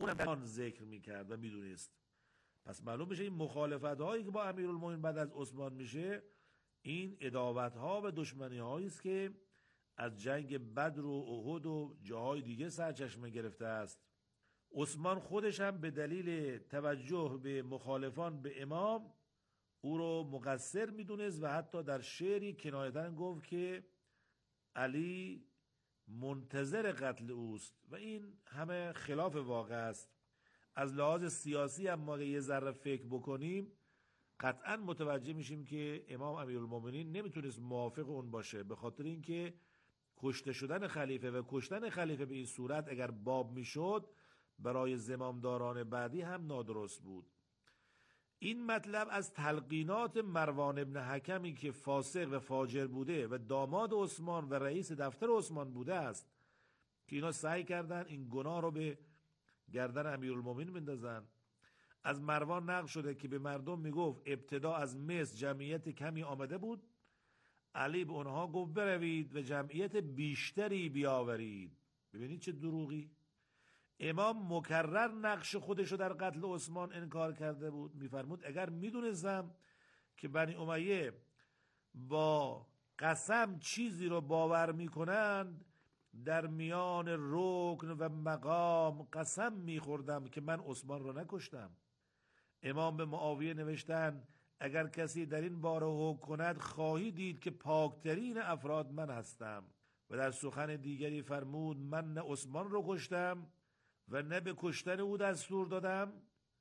اونم در آن ذکر میکرد و میدونست. پس معلوم میشه این مخالفت هایی که با امیرالمومنین بعد از عثمان میشه، این عداوت ها و دشمنی هایی است که از جنگ بدر و احد و جاهای دیگه سرچشمه گرفته است. عثمان خودش هم به دلیل توجه به مخالفان به امام او رو مقصر میدونست و حتی در شعری کنایتاً گفت که علی منتظر قتل اوست و این همه خلاف واقع است. از لحاظ سیاسی هم ما یه ذره فکر بکنیم قطعا متوجه میشیم که امام امیرالمومنین نمیتونست موافق اون باشه، به خاطر اینکه کشته شدن خلیفه و کشتن خلیفه به این صورت اگر باب میشد برای زمامداران بعدی هم نادرست بود. این مطلب از تلقینات مروان ابن حکمی که فاسق و فاجر بوده و داماد عثمان و رئیس دفتر عثمان بوده است که اینا سعی کردن این گناه رو به گردن امیرالمومنین بندازن. از مروان نقل شده که به مردم میگفت ابتدا از مصر جمعیت کمی آمده بود، علی به اونها گفت بروید و جمعیت بیشتری بیاورید. ببینید چه دروغی. امام مکرر نقش خودشو در قتل عثمان انکار کرده بود. میفرمود اگر میدونستم که بنی امیه با قسم چیزی رو باور میکنند، در میان رکن و مقام قسم میخوردم که من عثمان رو نکشتم. امام به معاویه نوشتن اگر کسی در این باره حکم کند خواهی دید که پاکترین افراد من هستم. و در سخن دیگری فرمود من نه عثمان رو کشتم و نه به کشتن او دستور دادم.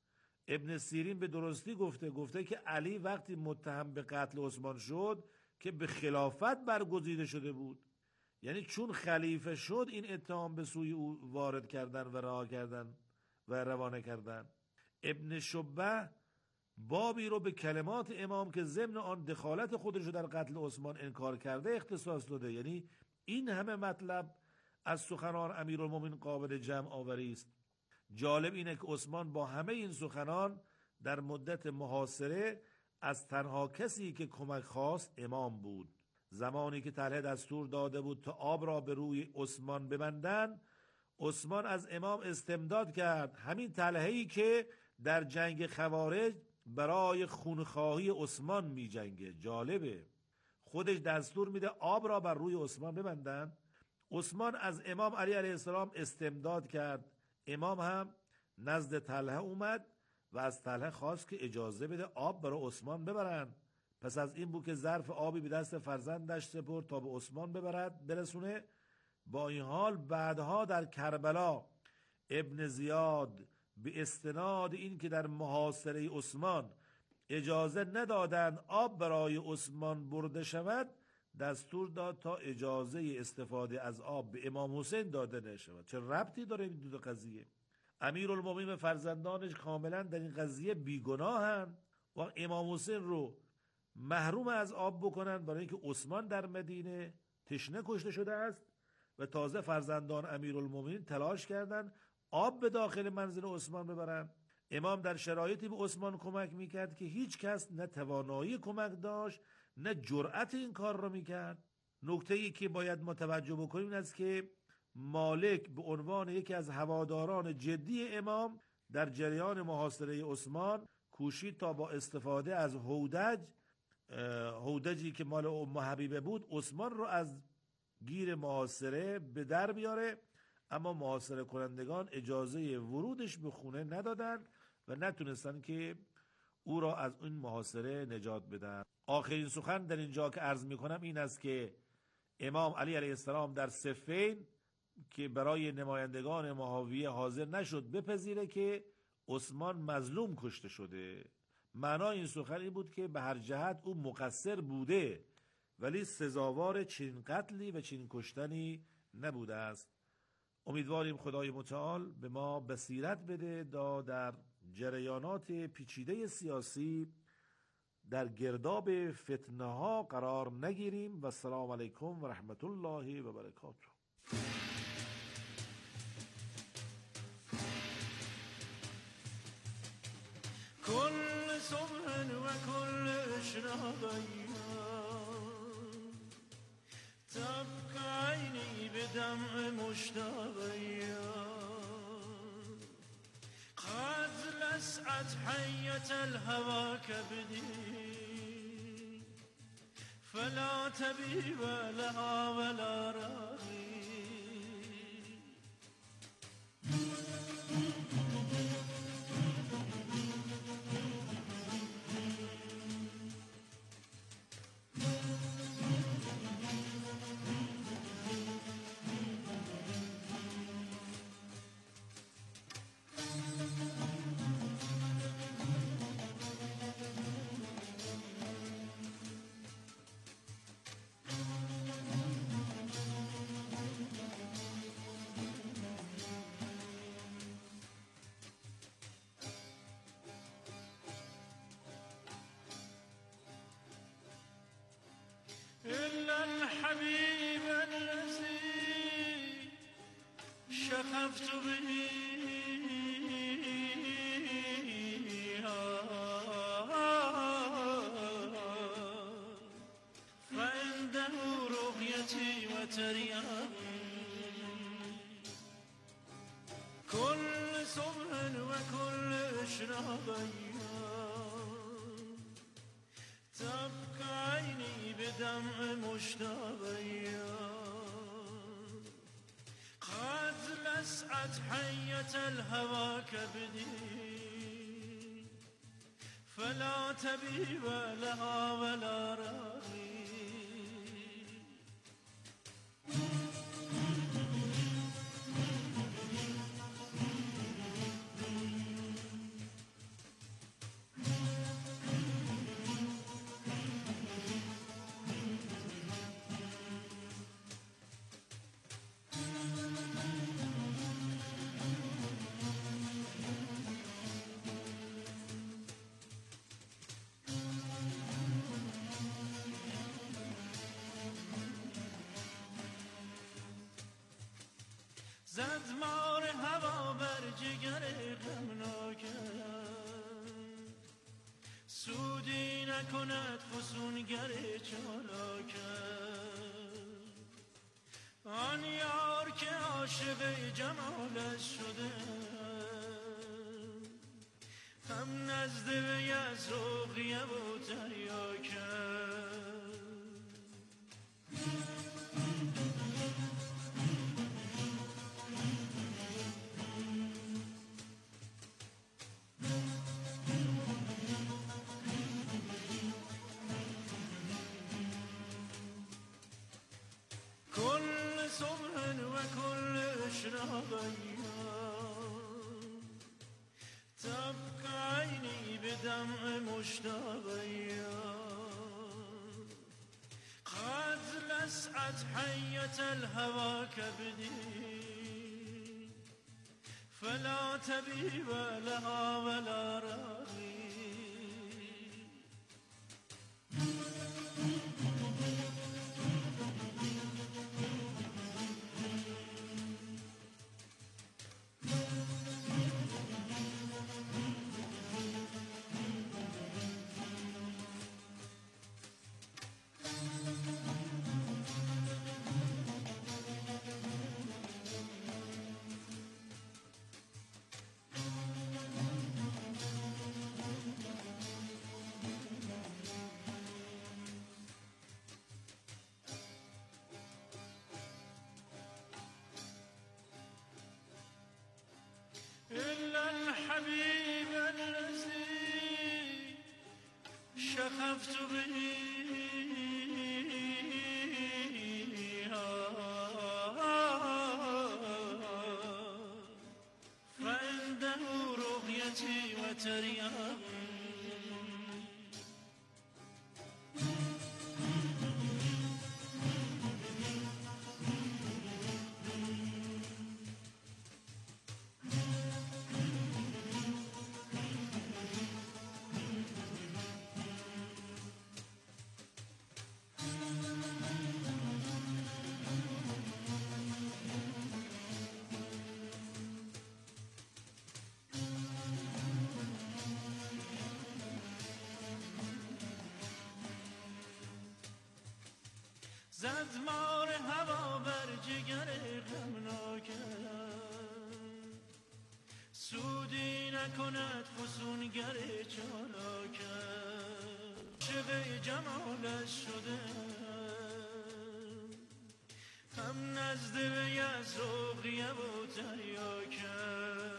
ابن سیرین به درستی گفته که علی وقتی متهم به قتل عثمان شد که به خلافت برگزیده شده بود، یعنی چون خلیفه شد این اتهام به سوی او وارد کردن و رها کردن و روانه کردن. ابن شبه بابی رو به کلمات امام که ضمن آن دخالت خودش رو در قتل عثمان انکار کرده اختصاص داده. یعنی این همه مطلب از سخنان امیرالمومنین قابل جمع آوری است. جالب اینه که عثمان با همه این سخنان در مدت محاصره از تنها کسی که کمک خواست امام بود. زمانی که طلحه دستور داده بود تا آب را به روی عثمان ببندن، عثمان از امام استمداد کرد، همین طلحه‌ای که در جنگ خوارج برای خونخواهی عثمان می جنگه. جالبه خودش دستور میده آب را بر روی عثمان ببندن. عثمان از امام علی علیه السلام استمداد کرد. امام هم نزد طلحه اومد و از طلحه خواست که اجازه بده آب برای عثمان ببرن. پس از این بود که ظرف آبی به دست فرزندش سپرد تا به عثمان برسونه. با این حال بعدها در کربلا ابن زیاد به استناد این که در محاصره عثمان اجازه ندادند آب برای عثمان برده شود، دستور داد تا اجازه استفاده از آب به امام حسین داده نشود. چه ربطی داره این دو قضیه؟ امیرالمومنین و فرزندانش کاملا در این قضیه بیگناهند و امام حسین رو محروم از آب بکنن برای اینکه عثمان در مدینه تشنه کشته شده است و تازه فرزندان امیرالمومنین تلاش کردند آب به داخل منزل عثمان ببرن. امام در شرایطی به عثمان کمک میکرد که هیچ کس نه توانایی کمک داشت نه جرأت این کار را میکرد. نکته‌ای که باید متوجه بکنیم این است که مالک به عنوان یکی از هواداران جدی امام در جریان محاصره عثمان کوشید تا با استفاده از هودجی که مال ام حبیبه بود عثمان رو از گیر محاصره به در بیاره، اما محاصره کنندگان اجازه ورودش به خونه ندادن و نتونستن که او را از این محاصره نجات بدن. آخرین سخن در اینجا که عرض میکنم این است که امام علی علیه السلام در صفین که برای نمایندگان معاویه حاضر نشد بپذیره که عثمان مظلوم کشته شده. معنای این سخن این بود که به هر جهت او مقصر بوده ولی سزاوار چنین قتلی و چنین کشتنی نبوده است. امیدواریم خدای متعال به ما بصیرت بده تا در جریانات پیچیده سیاسی در گرداب فتنه ها قرار نگیریم. و السلام علیکم و رحمت الله و برکاته. كل صبح وكل إشراقية تبقى عيني بدمع مشتاقية لسعت حية الهوى كبدي فلا طبيب لها ولا راقي إلا الحبيب الذي شغفت به فعنده رؤيتي وترياقي كل صبح وكل إشراقي تبكى عيني بدمع مشتاقي قد لسعت حية الهوى كبدي فلا طبيب لها ولا راقي زد مار هوا بر جگر غمناکم سودی نکند فسونگر چالاکم آن یار که عاشق جمالش شده هم نزد وی از رقیه و تریاکم كل صبح وكل إشراقي تبكى عيني بدمع مشتاقي قد لسعت حية الهوى كبدي فلا طبيب لها ولا راقي إلا الحبيب الذي شغفت به فعنده رؤيتي وترياقي زد مار هوا بر جگر غمناکم سودی نکند فسونگر چالاکم عاشق جمالش شده هم نزد وی از رقیه و تریاکم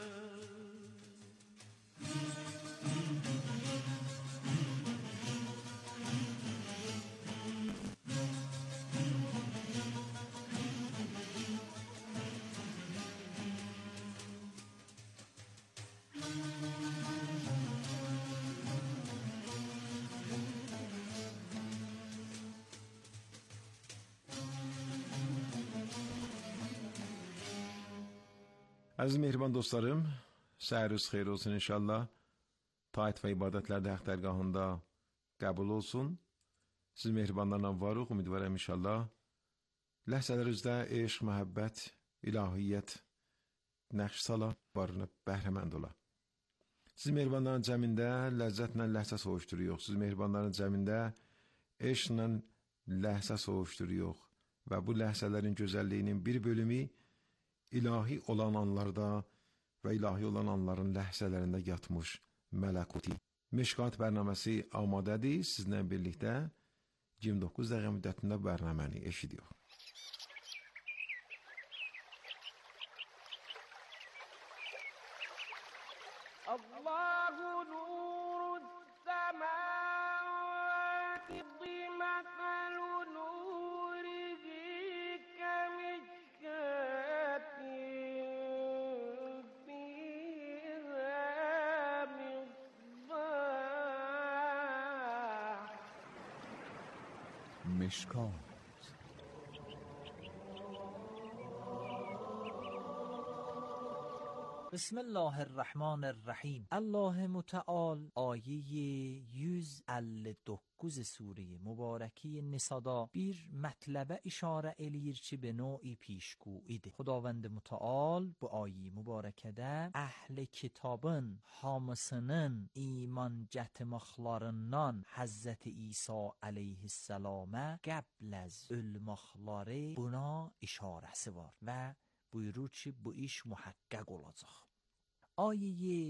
Əziz mehriban dostlarım, səhəriniz xeyir olsun inşallah. Taat və ibadətlər də Haqq dərgahında qəbul olsun. Siz mehribanlarla varıq, ümidvaram inşallah. Ləhzələrinizdə eşq, məhəbbət, ilahiyyət nəqş sala, varınıb bəhrəmənd ola. Siz mehribanların cəmində ləzzətlə ləhsə soğuşduruyor. Siz mehribanların cəmində eşqlə ləhsə soğuşduruyor. Və bu ləhsələrin gözəlliyinin bir bölümü ilahi olan anlarda və ilahi olan anların ləhzələrində yatmış mələkuti. Meşkat bərnaməsi amadədir. Sizinlə birlikdə 29 dəqiqə müddətində bərnaməni eşidiyor. Allahu nurus semâvâti mathalu nurihi kemishkâtin fîhâ misbâh. مشکات بسم الله الرحمن الرحیم. الله متعال ayəyi 159 sure mübarəki Nisada bir mətləbə işarə eləyir ki, be növi pişgüidir. Xudavənd Mütəal bu ayəyi mübarəkədə əhli kitabın hamısının iman gətirməklərindən Həzrəti İsa əleyhissalamə qəbl az ölməkləri buna işarəsi var və buyurur ki, bu iş muhaqqaq olacaq. Ayəyi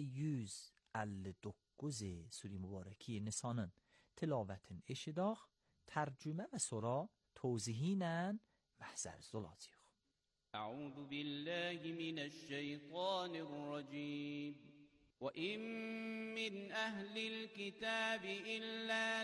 159 sure mübarəki Nisanın tilavətini eşidaq, tərcümə və sonra توضیحینə محضرز olacaq. أعوذ بالله من الشيطان الرجيم وإن من أهل الكتاب إلا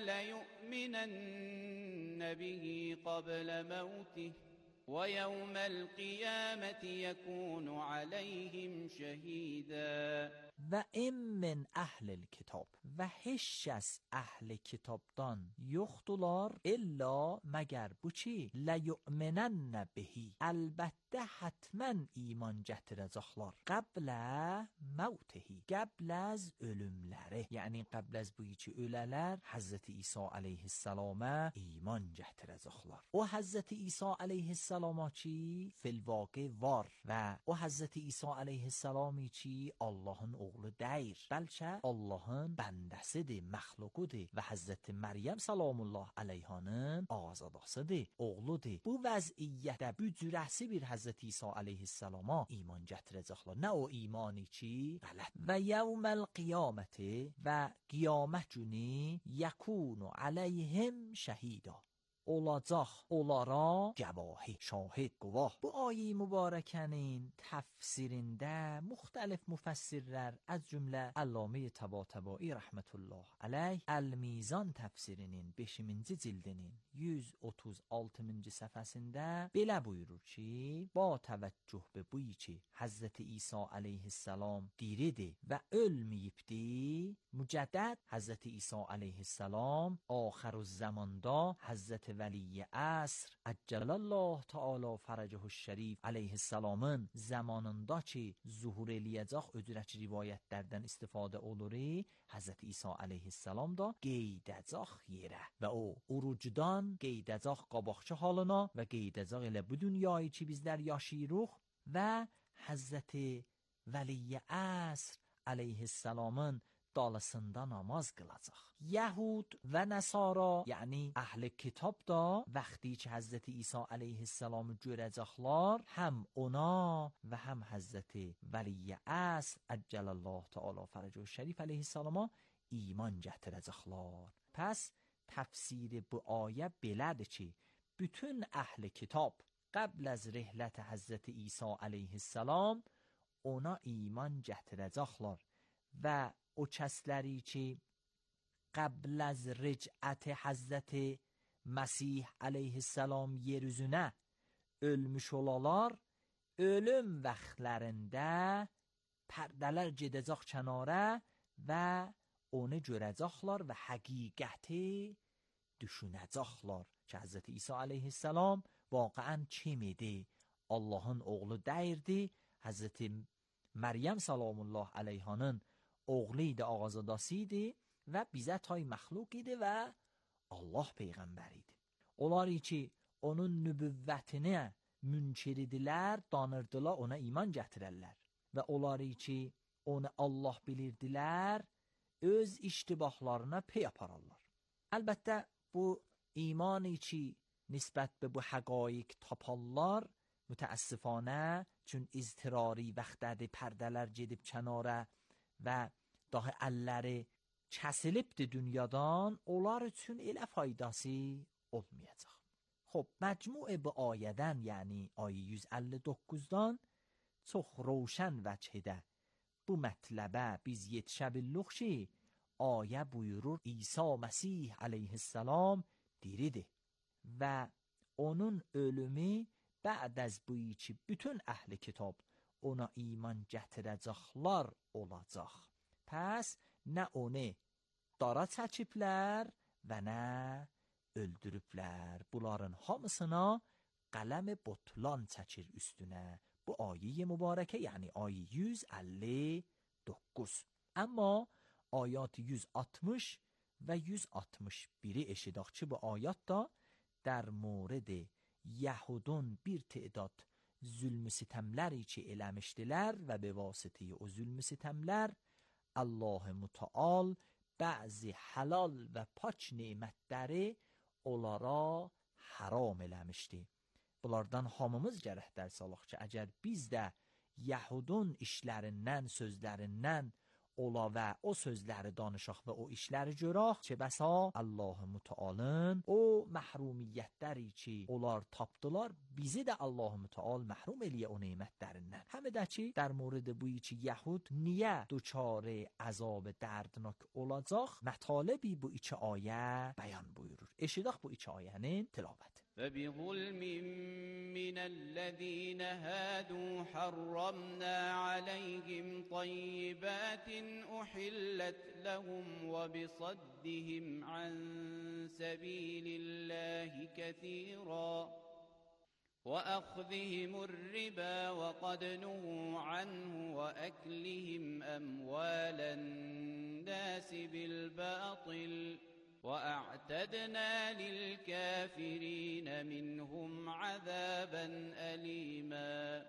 ليؤمنن به قبل موته ويوم القيامة يكون عليهم شهيدا. و این من اهل الکتاب و هیچ از اهل کتابدان یختلار الا مگر bu چی لیؤمنن بهی البته حتما ایمان gətirəcəklər قبل موتهی قبل از ölümləri, yəni قبل از bu ki ölələr Həzrəti İsa əleyhissalama iman gətirəcəklər. O Həzrəti İsa əleyhissalama ki fil vaqiع var və o Həzrəti İsa əleyhissalami ki Allahın oğlu deyir, bəlkə Allahın bəndəsidir, məxluqudur və Həzrəti Məryəm salamullah əleyhanın azadasıdır, oğludur. Bu vəziyyətdə bu cürəsi bir Həzrəti İsa əleyhissalama iman gətirəcəklər. Nə o imani ki qələt. Və yevməl qiyaməti və qiyamət günü yəkunu əleyhim şəhida olacaq onlara gavahi, şahid, guvah. Bu ayə mübarəkənin təfsirində müxtəlif müfəssirlər az cümlə Allamə Təbatəbai rəhmətullah əleyh Əl-Mizan təfsirinin 5-ci cildinin 136-cı səhifəsində belə buyurur ki, ba təvəccüh be bu ki Həzrəti İsa əleyhissalam diridir və ölməyibdir, mücəddəd Həzrəti İsa əleyhissalam axirüzzəmanda Həzrəti Vəli əsr Əcələlllah Teala fərəcəhu şərif əleyhissalamın zamanında ki zuhur eləyəcək öcürəç rivayətlərdən istifadə olur, Həzrəti İsa əleyhissalam da qeydəcək yerə və o urucdan qeydəcək qabaqçı halına və qeydəcək elə bu dünyayı ki bizlər yaşayırıq və Həzrəti Vəli əsr əleyhissalamın dalısında namaz qılacaq. Yəhud və Nəsara, yəni əhl-i kitab da vaxtı ki Həzrəti İsa əleyhissalamı görəcəklər, həm ona və həm Həzrəti Vəli əsr əcələllahü təala fərəcəhu şərif əleyhissalama iman gətirəcəklər. Pəs təfsiri bu ayə belədir ki, bütün əhl-i kitab qəbl az rihlət Həzrəti İsa əleyhissalam ona iman gətirəcəklər və o kəsləri ki قبل از رجعت حضرت مسیح علیه السلام yeryüzünə ölmüş olalar, ölüm vaxtlarında pərdələr gedəcək kənara və onu görəcəklər və həqiqəti düşünəcəklər ki, Həzrəti İsa aleyhisselam واقعا kim idi? Allahın oğlu deyirdi. Həzrəti Məryəm salamullah aleyhanın oğlu idi, ağazadası idi və bizə tay məxluq idi və Allah peyğəmbər idi. Onlar ki onun nübüvvətini münkir idilər, danırdılar, ona iman gətirərlər. Və onlar ki onu Allah bilirdilər, öz iştibahlarına pey apararlar. Əlbəttə bu imani ki nisbət be bu həqaiq taparlar, mütəəssifانه چون iztirari vaxtədir pərdələr gedib kənara və daha əlləri kəsilibdir dünyadan, onlar üçün elə faydası olmayacaq. خب مجموع bu ayədən, yəni ayə 159-dan çox روشن vəchdə bu mətləbə biz yetişə bildik ki, ayə buyurur İsa Məsih əleyhissalam diridir və onun ölümü بعد از buyu ki bütün əhli kitab ona iman gətirəcəklər olacaq. Pəs nə onu dara çəkiblər və nə öldürüblər. Bunların hamısına qələm botlan çəkir üstünə. Bu ayə mübarəkə, yəni ayə 159. Amma ayat 160 və 161-i eşidək ki, bu ayat da در مورد یهودون bir تعداد zulmü sitemləri ki eləmişdilər və به واسطه o zulmü sitemlər Allah Müteal bəzi halal və pak nemətləri onlara haram eləmişdi. Bunlardan hamımız gərək dərs alaq ki, əgər biz də Yəhudun işlərindən, sözlərindən ola və o sözləri danışaq və o işləri görək ki, bəsa Allah Mütealın o məhrumiyyətləri ki, onlar tapdılar, bizi də Allah Müteal məhrum eləyə o nemətlərindən. Həmə də ki, در مورد buyu ki, Yəhud niyə duçar əzab dərdnak olacaq, mətalebi bu iki ayə bəyan buyurur. Eşidək bu iki ayənin tilavəti. فبظلم من الذين هادوا حرمنا عليهم طيبات أحلت لهم وبصدهم عن سبيل الله كثيرا وأخذهم الربا وقد نهوا عنه وأكلهم أموال الناس بالباطل وأعتدنا للكافرين منهم عذابا أليما.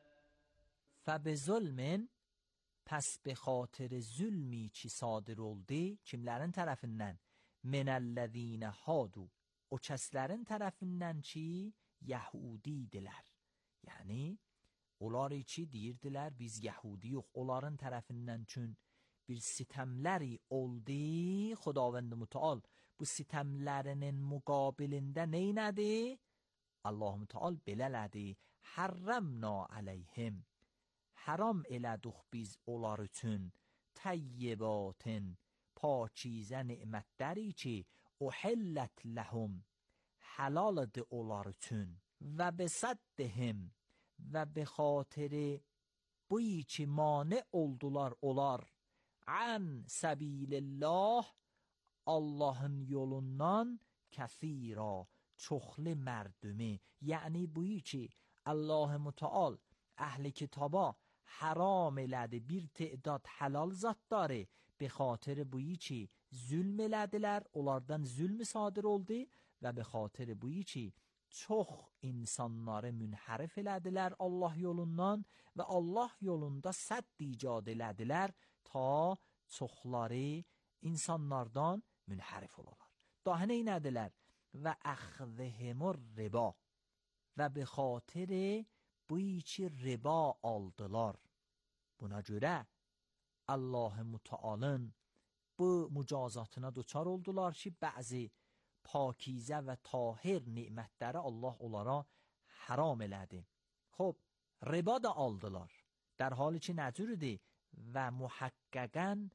فبظلم پس به خاطر zulmi ki sadir oldu kimlərin tərəfindən? من الذين هادوا o kəslərin tərəfindən ki Yəhudi idilər. Yəni onlar ki deyirdilər biz Yəhudiyuq, onların tərəfindən çün bir sitemləri oldu. Xudavənd Müteal bu sitemlərinin müqabilində neynədi? Allah Müteal belələdi. Hərrəmna aleyhim, haram elədik biz onlar üçün tayyibatin, paçizə nemətləri ki uhillət ləhum, halaldır onlar üçün və besaddihim və be xatirə buyi ki mane oldular onlar عن سبیل الله Allahın yolundan kəthira çoxlu mərdumi. Yəni buyu ki Allah Müteal əhli kitaba haram elədi bir تعداد halal zatları, به خاطر buyu ki zulm elədilər, onlardan zulm sadir oldu və به خاطر buyu ki çox insanları münhərif elədilər Allah yolundan və Allah yolunda sədd icad elədilər ta çoxları insanlardan münhərif olarlar. Daha nədilər? Və əxzihimur riba. Və bi xatirə bu içi riba aldılar. Buna görə Allah-u Mütealın bu mücazatına duçar oldular ki, bəzi pakizə və tahir nimətləri Allah onlara haram elədi. Xub, riba da aldılar. در حالی که نجوردی و محققاً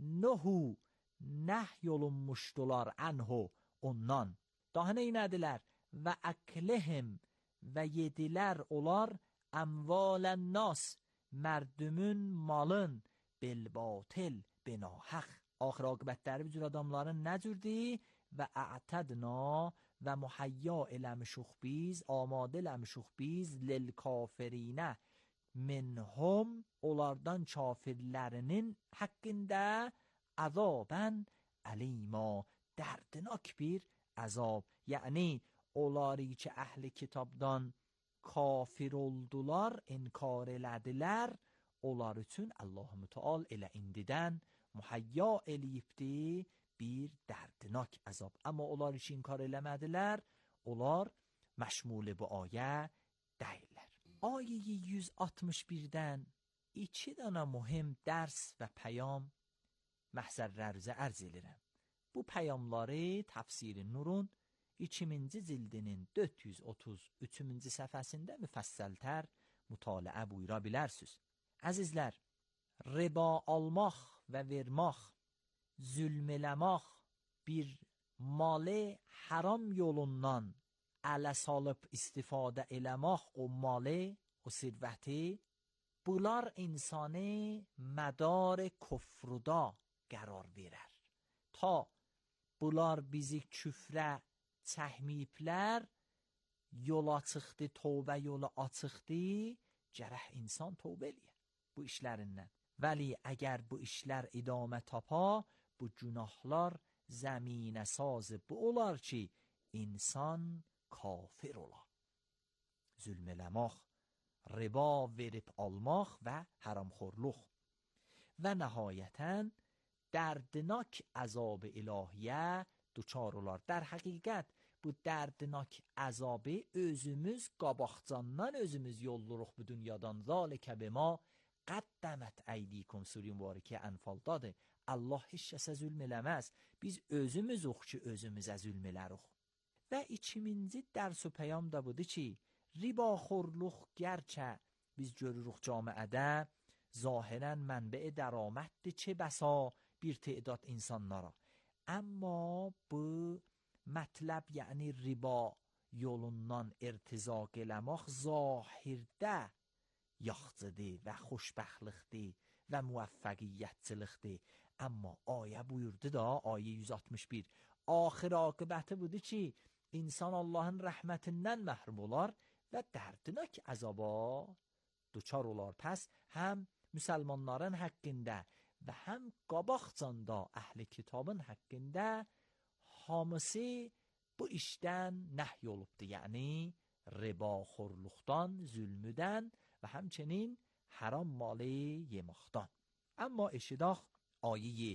نه olunmuşdular anhu ondan. Daha nə inədilər? Və əklihim və yedilər olar əmvalən nas mərdümün malın bilbatil binahaq. Axır aqibətləri bu cür adamların nəcürdü və a'tədna və muhayya eləmişuq biz, amadə eləmişuq biz lilkafirینə minhum onlardan kafirlərinin haqqında əzabən əlima dərdnak bir əzab. Yəni onları ki əhli kitabdan kafir oldular, inkar elədilər, onlar üçün Allah-u Müteal elə indidən muhayya eləyibdi bir dərdnak əzab. Amma onlar ki inkar eləmədilər, onlar məşmul bu ayə deyirlər. Ayə 161-dən 2 dənə mühüm dərs və pəyam məhzərlərinizə ərz edirəm. Bu pəyamları Təfsir-i Nurun 2-ci cildinin 433-cü səhifəsində müfəssəltər mütaliə buyura bilərsiniz. Əzizlər, riba almaq və vermək, zülm eləmək, bir malı haram yolundan ələ salıb istifadə eləmək o malı, o sirvəti, bunlar insanı mədar küfrüdə qərar verər. Ta bunlar bizi küfrə çəkməyiblər, yol açıqdır, tövbə yolu açıqdır, gərək insan tövbə eləyər bu işlərindən. Vəli əgər bu işlər idamə tapa, bu günahlar zəminə sazı bu olar ki, insan kafir olar. Zülm eləmək, riba verib almaq və haramxorluq. Və nəhayətən dərdnak əzab ilahiyyə duçar olar. در həqiqət bu dərdnak əzabı özümüz qabaqcandan özümüz yolluruq bu dünyadan. Zəlikə bima qəddəmət əydikum suri mübarəkə Ənfaldadır. Allah heç kəsə zülm eləməz. Biz özümüzük ki, özümüzə zülm elərik. Və 2-ci dərs və pəyam da budur ki, ribaxorluq gərçə biz görürük camiədə zahirən mənbə dəramətdir çə bəsa bir تعداد insanlara. Amma bu mətləb, yəni riba yolundan irtizaq eləmək zahirdə yaxçıdır və xoşbəxtlikdir və müvəffəqiyyətçilikdir. Amma ayə buyurdu da, ayə 161, axir aqibəti budur ki, insan Allahın rəhmətindən məhrum olar və dərdnak əzaba duçar olar. Pəs həm müsəlmanların haqqında və həm qabaqcanda əhli kitabın haqqında hamısı bu işdən nəhy olubdur. Yəni ribaxorluqdan, zülmüdən və həmçinin haram malı yeməkdən. Amma eşidək ayə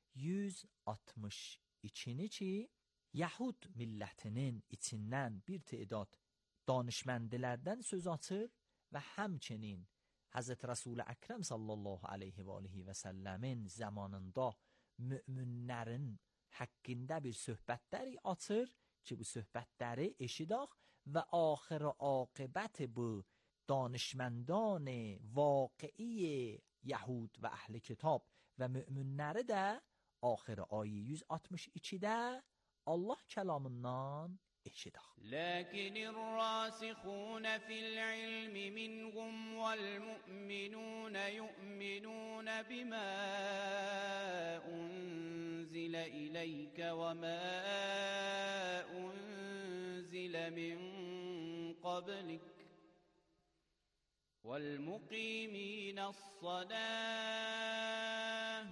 162-ni ki, Yahud millətinin içindən bir تعداد danışməndilərdən söz açır və həmçinin Həzrət Rəsul Əkrəm sallallahu aleyhi və aleyhi və səlləmin zamanında müminlərin haqqında bir söhbətləri açır ki, bu söhbətləri eşidək və axir aqibət bu danışməndان واقعی Yahud və əhli kitab və müminləri də axir ayə 162-də Allah kəlamından eşidək. لكن الراسخون في العلم منهم والمؤمنون يؤمنون بما أنزل إليك وما أنزل من قبلك والمقيمين الصلاة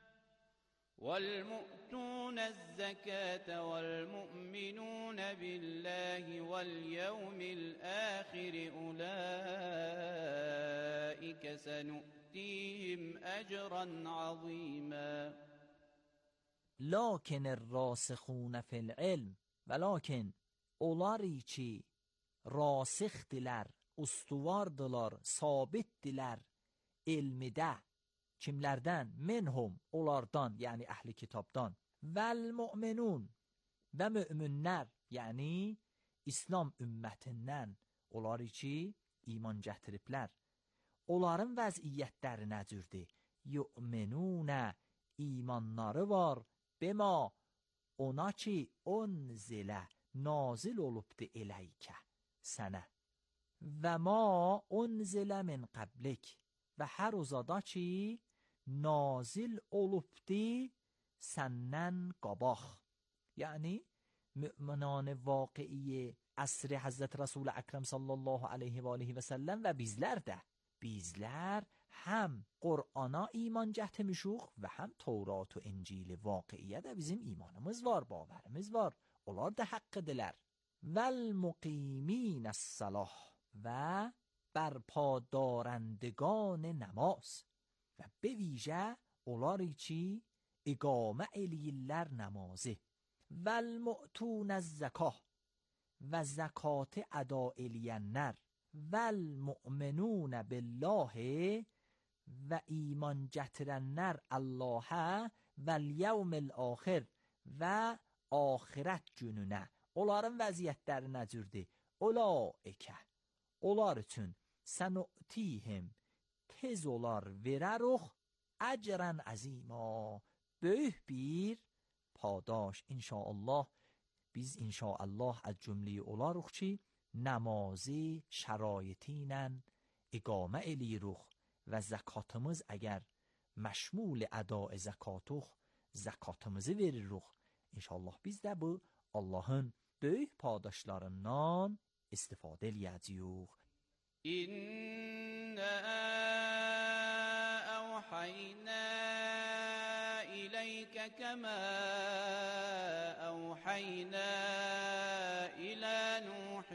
والمؤتون الزكاة والمؤمنون بالله واليوم الآخر أولئك سنؤتيهم نؤتيهم أجرا عظيما لكن الراسخون في العلم ولكن اولاری ki rasixdiler, ustuvardılar, sabitdiler elmdə. Kimlərdən? Minhum, onlardan, yəni əhli kitabdan. Vəl müminun və müminlər, yəni İslam ümmətindən, onları ki iman gətiriblər. Onların vəziyyətləri nəcürdür? Yu'minunə, imanları var. Bema, ona ki unzilə, nazil olubdur eleykə, sənə. Və ma unzilə min qablik, və hər uzada ki nazil olubdur səndən qabaq. Yəni müminان واقعی عصر حضرت رسول اکرم صلی الله علیه و آله و سلم və bizlər də. Bizlər həm Qur'ana iman gətirmişik və həm Tevrat və İncil vaqiyə də bizim imanımız var, bavarımız var. Onlar da haqqıdırlar. Vəl muqimin الصلاة və برپادارندگان نماز و به ویژه اولاری چی اقامه الیلر نمازه و المؤتون الزکاه و زکات ادا الینر و المؤمنون بالله و ایمان گترنر الله و الیوم الاخر و آخرت gününə. Onların vəziyyətləri necürdür? Ulaikə, onlar üçün سنؤتیهم tez olar verəruq əcrən əzima, böyük bir padaş. İnşaallah biz inşaallah az cümləyi olarıq ki namazı şəraiti ilə iqamə eləyirik və zəkatımız əgər məşmul əda zəkatuq zəkatımızı veririk. İnşallah biz də bu Allahın böyük padaşlarından istifadə eləyəcəyik. إنا أوحينا إليك كما أوحينا إلى نوح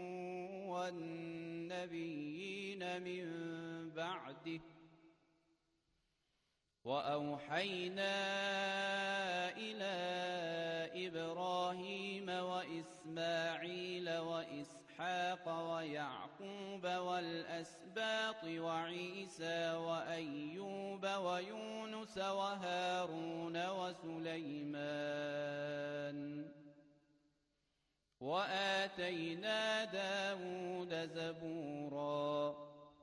والنبيين من بعده وأوحينا إلى إبراهيم وإسماعيل وإسحاق ويعقوب والأسباط وعيسى وأيوب ويونس وهارون وسليمان وآتينا داود زبورا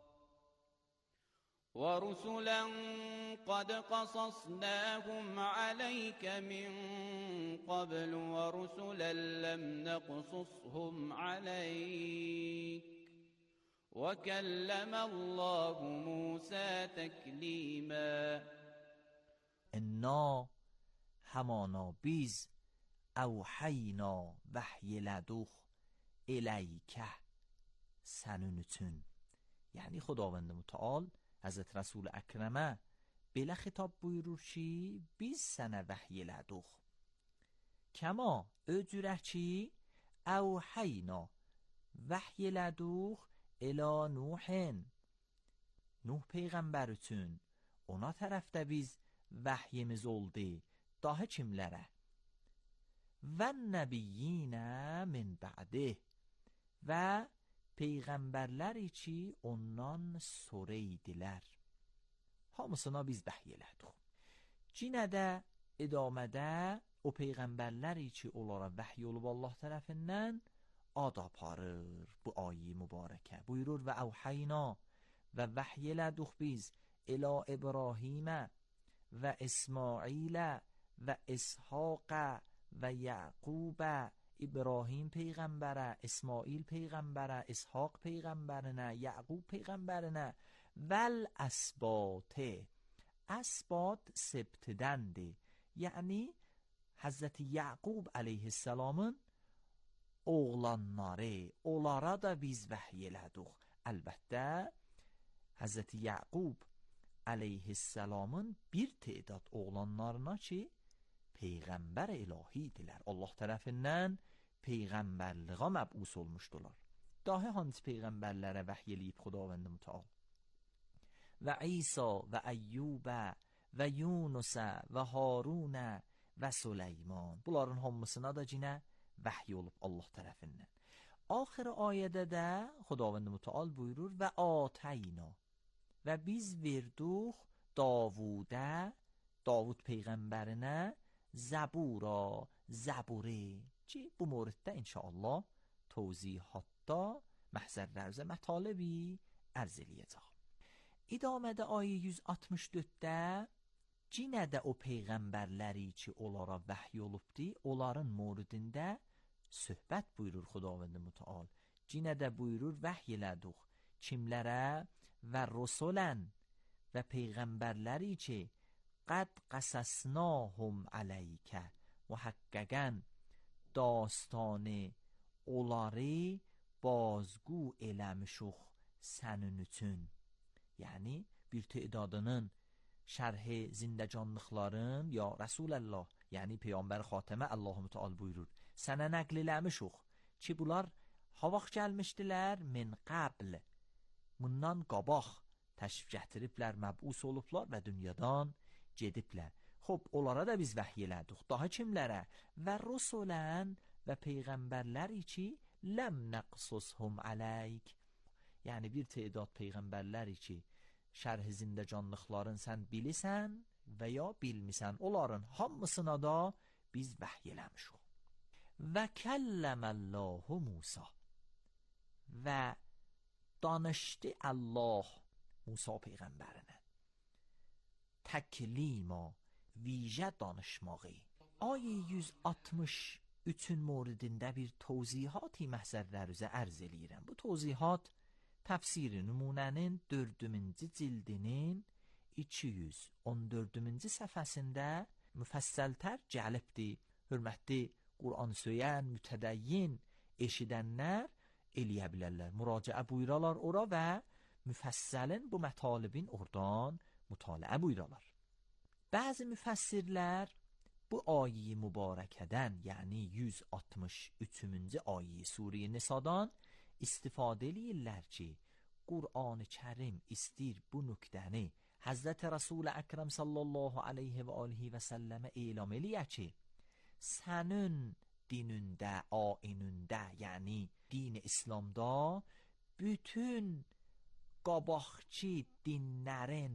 ورسلا قد قصصناهم عليك من قبل ورسلا لم نقصصهم عليك وكلم الله موسى تكليما انا همانا بیز اوحینا وحی لدوخ الیکه سنون üçün یعنی خداوند متعال Həzrət Rəsul Əkrəmə belə xitab buyurur ki, biz sənə vəhy elədik. Kəma öcürə ki, əvhəyna vəhy elədik elə Nuhin. Nuh Peyğəmbər üçün ona tərəfdə biz vəhyimiz oldu. Daha kimlərə? Və nəbiyyinə min bə'dih və Peyğəmbərləri ki ondan sonra idilər. Hamısına biz vəhy elədik. Cinə də idamədə o Peyğəmbərləri ki onlara vəhy olub Allah tərəfindən ad aparır bu ayə mübarəkə. Buyurur və əvhəyna və vəhy elədik biz ilə İbrahimə və İsmailə və İshaqə və Yaqubə. İbrahim Peyğəmbərə, İsmail Peyğəmbərə, İshaq Peyğəmbərinə, Yaqub Peyğəmbərinə vəl əsbatə. Əsbat sebtidəndir. Yəni Həzrəti Yaqub əleyhissalamın oğlanları, onlara da biz vəhy elədik. Əlbəttə Həzrəti Yaqub əleyhissalamın bir tədad oğlanlarına ki Peyğəmbər ilahidirlər. Allah tərəfindən Peyğəmbərliğə məbus olmuşdular. Daha hansı Peyğəmbərlərə vəhy eləyib Xudavənd mütəal? و عیسی و ایوب و یونس و هارون و Süleyman. Bunların hamısına da yine vahiy olub Allah tərəfindən. Axır ayədə də Xudavənd Mütəal buyurur və atayna, və biz verdik Davuda, Davud peyğəmbərinə Zabura, Zaburi ki bu موردdə inşallah توضیحاتda məhzərlərdə mətalibi ərz eləyəcək. İdamədə ayə 164-də yenə də o peyğəmbərləri ki onlara vəhy olubdi, onların mövridində söhbət buyurur Xudavənd Mütəal. Yenə də buyurur vəhy elədik kimlərə və rusulən və peyğəmbərləri ki qad qasasnahum əleykə muhaqqaqən dastanı onları bazgu eləmişuq sənin üçün. Yəni bir tədadının şərhi zindəcanlıqların ya Rəsuləllah, yəni Peyğəmbər xatəmə Allah-u Mütəal buyurur. Sənə nəql eləmişuq ki bunlar havaq gəlmişdilər min qabl, bundan qabaq təşrif gətiriblər, məbus olublar və dünyadan gediblər. Xob, onlara da biz vəhy elədik. Daha kimlərə? Və rusulən və peyğəmbərləri ki ləm nəqsushum aleyk, yəni bir tədad peyğəmbərləri ki şərh-i zindəcanlıqların sən bilirsən və ya bilmisən, onların hamısına da biz vəhy eləmişik. Və kəlləməllahu Musa, və danışdı Allah Musa peyğəmbərinə təklima, vicə danışmağı. Ayə 163-ün mövridində bir tövzihati məhzərlər üzə ərz eləyirəm. Bu tövzihat təfsiri nümunənin 4-cü cildinin 214-cü səhifəsində müfəssəltər gəlibdir. Hörmətli Qur'an söyən, mütədəyyin eşidənlər eləyə bilərlər. Müraciə buyuralar ora və müfəssəlin bu mətalibin oradan mütaliə buyuralar. Bəzi müfəssirlər bu ayə mübarəkədən, yəni 163-cü ayə Surə Nisadan istifadə eləyirlər ki, Qur'an-ı Kərim istir bu nöqtəni Həzrət Rəsul Əkrəm sallallahu aleyhi və alihi və səlləmə elam eləyə ki, sənin dinündə, ainündə, yəni din İslamda bütün qabaqçı dinlərin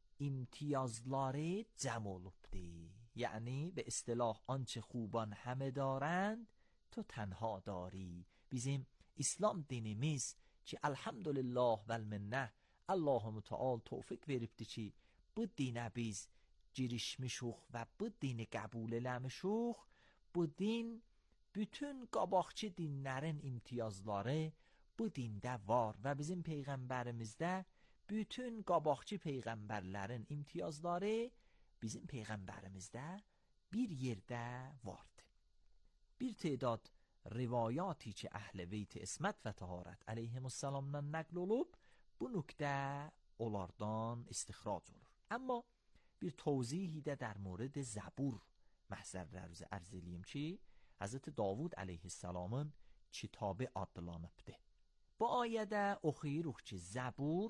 imtiyazları cəm olubdir. Yəni به اصطلاح آنچه خوبان همه دارند تو تنها داری. Bizim İslam dinimiz ki elhamdülillah vel minnə Allah-u Mütəal tövfiq veribdir ki bu dinə biz girişmişuq və bu dini qəbul eləmişuq. Bu din bütün qabaqçı dinlərin imtiyazları bu dində var və bizim peyğəmbərimizdə bütün qabaqçı peyğəmbərlərin imtiyazları bizim peyğəmbərimizdə bir yerdə vardı. Bir tədad rivayati ki əhl-i beyt ismət və təharət əleyhimussalamdan nəql olub, bu nöqtə onlardan istixrac olur. Amma bir tövzihi də در مورد زبور məhzərlər üzə ərz eləyim ki, Həzrət Davud əleyhissalamın kitabı adlanıbdır. Bu ayədə oxuyuruq ki, Zəbur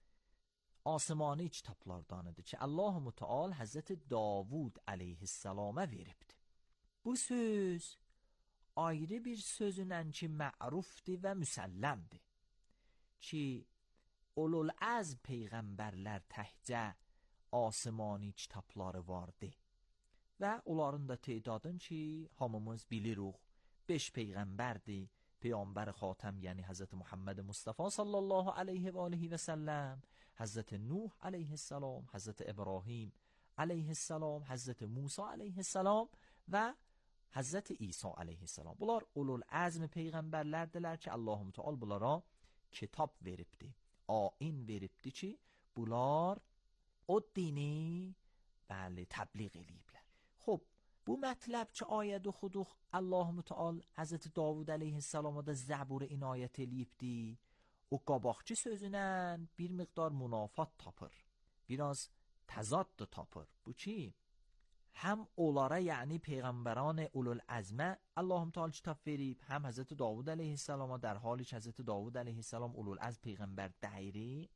asmani kitablardanıdır ki, Allah-u Mütəal Həzrət Davud əleyhissalama veribdir. Bu söz ayrı bir sözünən ki, mərufdir və müsəlləmdir ki, ulul azm peyğəmbərlər təhcə asmani kitabları vardı və onların da tədadın ki, hamımız bilirik, 5 peyğəmbərdir. Peyğəmbər xatəm, yəni Həzrət Muhammed Mustafa sallallahu aleyhi və alihi və səlləm, Həzrət Nuh aleyhissalam, Həzrət İbrahim aleyhissalam, Həzrət Musa aleyhissalam və Həzrət İsa aleyhissalam. Bunlar ulul azm peyğəmbərlərdilər ki, Allah-u Mütəal bunlara kitab veribdi, ayin veribdi ki, bunlar o dini təbliğ eləyiblər. Xob, bu mətləb ki, ayəd oxuduq, Allah-u Mütəal Həzrət Davud əleyhissalama da Zəburu inayət eləyibdi. O qabaqçı sözünə bir miqdar münafat tapır, biraz təzad da tapır. Bu ki, həm onlara, yəni peyğəmbərان ulul əzmə Allah-u Mütəal kitab verib, həm Həzrət Davud əleyhissalama, در حالی ki Həzrət Davud əleyhissalam ulul əzm peyğəmbər deyri,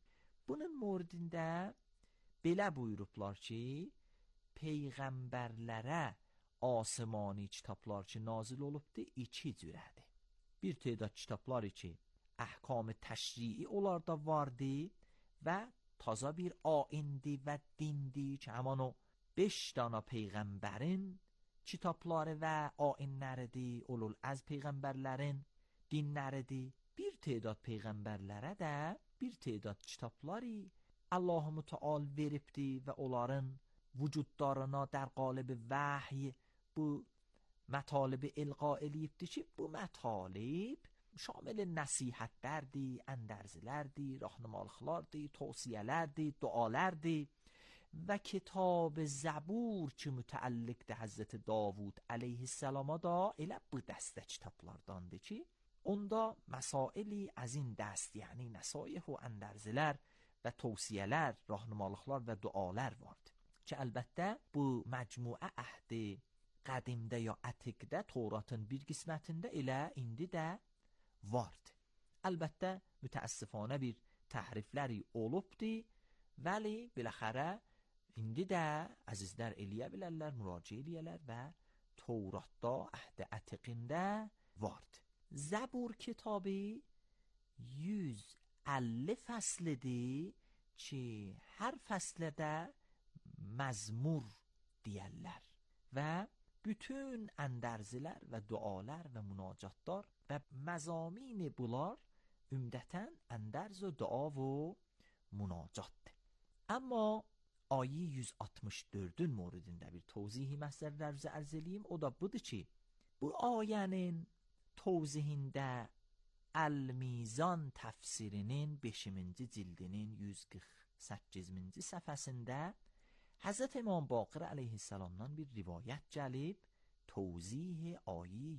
Bunun moridində belə buyurublar ki, peyğəmbərlərə asmani kitablar ki nazil olubdu, iki cürədir. Bir تعداد kitablar ki əhkam təşri'i onlarda vardı və taza bir ayindi və dindi ki həman o 5 dana peyğəmbərin kitabları və ayinləridir, ulul az peyğəmbərlərin dinləridir. Bir تعداد peyğəmbərlərə də bir تعداد kitabları Allah Müteal veribdi və onların vücudlarına در قالب وحی bu مطالب القا eləyibdi ki, bu mətalib şamil nəsihətlərdir, əndərzlərdir, rahnumalıqlardır, tavsiyələrdir, dualərdir və kitab Zəbur ki mütəalliqdir Həzrət Davud əleyhissalama da elə bu dəstə kitablardandır ki, onda məsaili az این دست یعنی نصایح و əndərzlər və tavsiyələr, rahnumalıqlar və dualar vardır ki, əlbəttə bu məcmuə əhdi qədimdə ya ətiqdə Tevratın bir qismətində elə indi də vardı. Əlbəttə mütəəssifanə bir təhrifləri olubdu, vəli biləxərə indi də əzizlər eləyə bilərlər, müraciə eləyərlər və Tevratda əhdi ətiqində vardı. Zəbur kitabı 150 fəslidir ki, hər fəslədə məzmur deyərlər və bütün əndərzilər və dualar və münacatlar və məzamin bunlar ümdətən əndərz و dua و münacatdır. Amma ayı 164-ün moridində bir tavzihi məsələlər bizə ərz eləyim. O da budur ki, bu ayənin tavzihində Əl-Mizan təfsirinin 5-ci cildinin 148-ci səhifəsində Həzrət İmam Baqir əleyhissalamdan bir rivayət gəlib توضیح آیه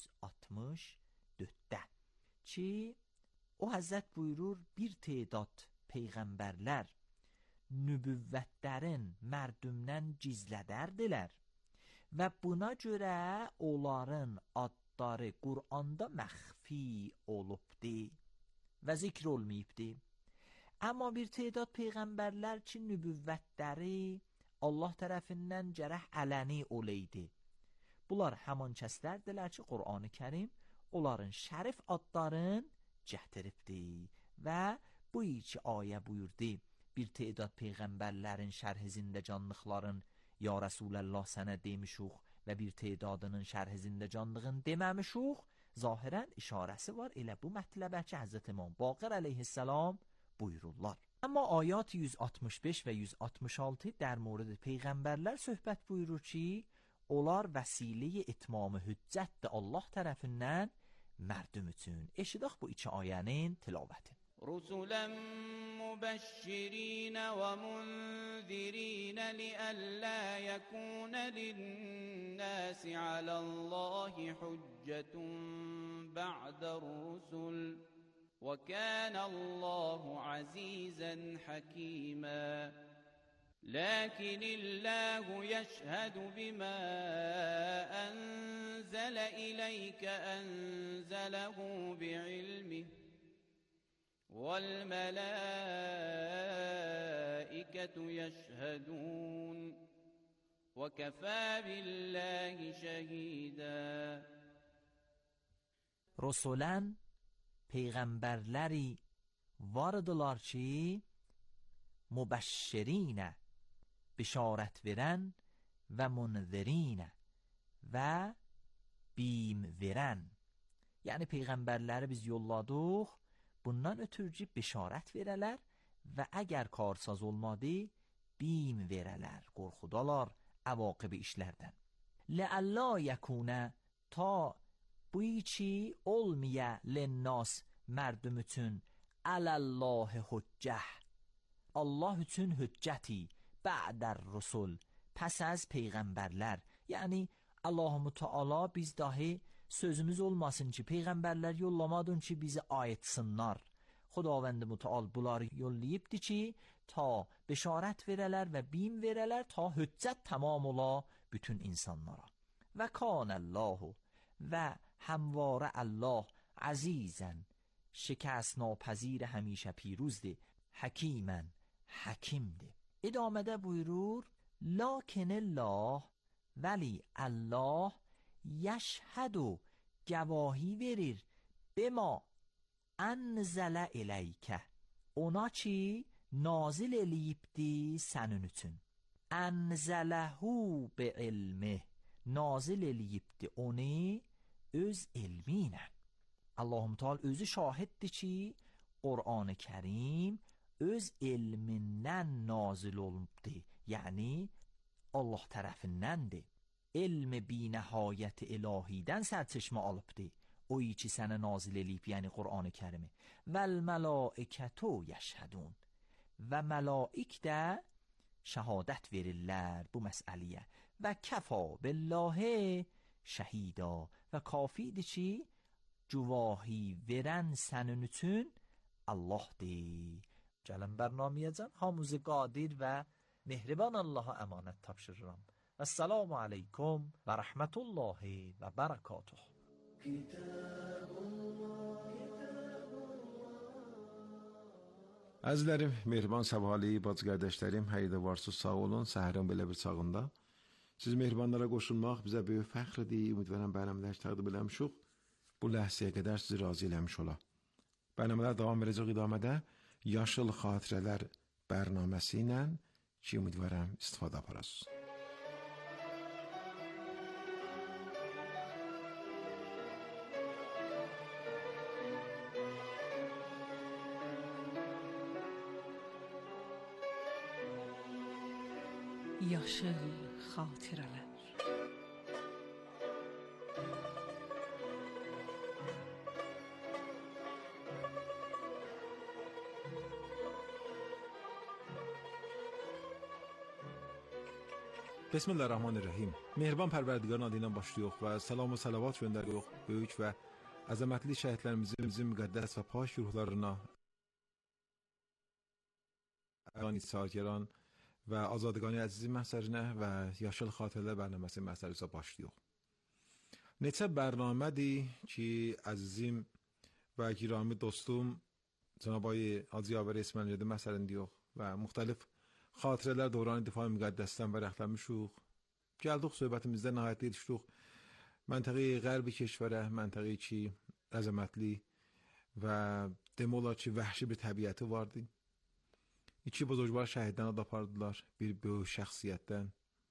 164'də ki o Həzrət buyurur bir تعداد peyğəmbərlər nübüvvətlərin mərdümdən gizlədərdilər və buna görə onların adları Qur'anda məxfi olubdi və zikr olmayıbdi. Amma bir تعداد peyğəmbərlər ki nübüvvətləri Allah tərəfindən gərək ələni oleydi. Bunlar həman kəslərdilər ki Qur'an-ı Kərim onların şərif adlarını gətiribdi və bu iki ayə buyurdu. Bir تعداد peyğəmbərlərin şərh zindəcanlıqların ya Rəsuləllah sənə demişuq və bir تعدادının şərh zindəcanlığını deməmişuq. Zahirən işarəsi var elə bu mətləbə ki Həzrət İmam Baqir əleyhissalam buyururlar. Amma ayat 165 və 166 در مورد peyğəmbərlər söhbət buyurur ki onlar vəsilə itmam hüccətdir Allah tərəfindən mərdum üçün. Eşidək bu iki ayənin tilavətini. رسلا مبشرين ومنذرين لئلا يكون للناس على الله حجة بعد الرسل وكان الله عزيزا حكيما لكن الله يشهد بما أنزل إليك أنزله بعلمه والملائكة يشهدون وكفى بالله شهيدا. رسولان پیغمبرلری واردlar ki مبشرین بشارت verən və munzirin və bim verən. Yəni peyğəmbərləri biz yolladıq bundan ötürü ki bişarət verələr və əgər karsaz olmadı bim verələr, qorxudalar əvaqib işlərdən. لئلا یکونه تا بویی چی olmaya للناس مردم üçün الله حجه Allah üçün hüccəti بعد الرسل پس از peyğəmbərlər. Yəni Allah Teala biz dahi sözümüz olmasın ki peyğəmbərlər yollamadın ki bizi ayetsınlar. Xudavənd Müteal bunları yollayıbdı ki ta beşarət verələr və bim verələr ta hüccət tamam ola bütün insanlara. Və kanəllahu və həmvarə Allah عزیزن شکست ناپذیر همیشه پیروزده Hakimen hakimdir. İdamede buyurur lakin Allah veli Allah yeşhedü gavahi verir bema enzele ileyke ona çi nazil eliyibdi senin üçün. Enzelehu be ilmih nazil eliyibdi onu öz ilminə. Allahum Teala özü şahiddir ki Qur'an-ı Kerim öz ilmindən nazil olubdu. Yəni Allah tərəfindəndir. Elm binəhayət ilahidən sərçeşmə alıbdı. O ki sənə nazil eləyib, yəni Qur'an-ı Kərimi. Vəl mələikətü yəşhədun. Və mələik də şəhadət verirlər bu məsələyə. Və kəfa billahi şəhida. Və kafidir ki cüvahi verən sənin üçün Allah'dır. Gəlin bərnaməyə hamımızı qadir və mehriban Allah'a əmanət tapşırıram. Esselamu aleykum və rəhmətullahi və bərəkatuh. Əzizlərim, mehriban səvali, bacı qardaşlarım, hayırda varsız, sağ olun. Səhərin belə bir çağında siz mehribanlara qoşulmaq bizə böyük fəxrdir. Ümidvarım bərnamələr təqdim eləmişik. Bu ləhzəyə qədər sizi razı eləmiş ola. Bərnamələr davam edəcək idamədə Yaşıl Xatirələr bərnaməsi ilə ki, ümidvarım istifadə aparasınız. Yaşıl xatirələr. Bismillahirrahmanirrahim. Mehriban Pərverdigarın adı ilə başlayıq və salam və salavat göndəririk böyük və əzəmətli şəhidlərimizin müqəddəs və pak ruhlarına, İsa'gəran və azadqani əzizi məhsərinə və Yaşıl Xatirələr bərnaməsi məhsərisə başlayıq. Neçə bərnamədir ki, əzizim və girami dostum Cənab-ı Hacı Yavər İsmailiyyə məhsərində yox və müxtəlif xatirələr dövranı difai müqəddəsdən vərəqləmişik. Gəldik söhbətimizdə nəhayət yetişdik məntəqi qərbi keşvərə, məntəqi ki, əzəmətli və demək olar ki, vəhşi bir təbiəti vardı. İki buzurgvar şəhiddən ad apardılar, bir böyük şəxsiyyətdən.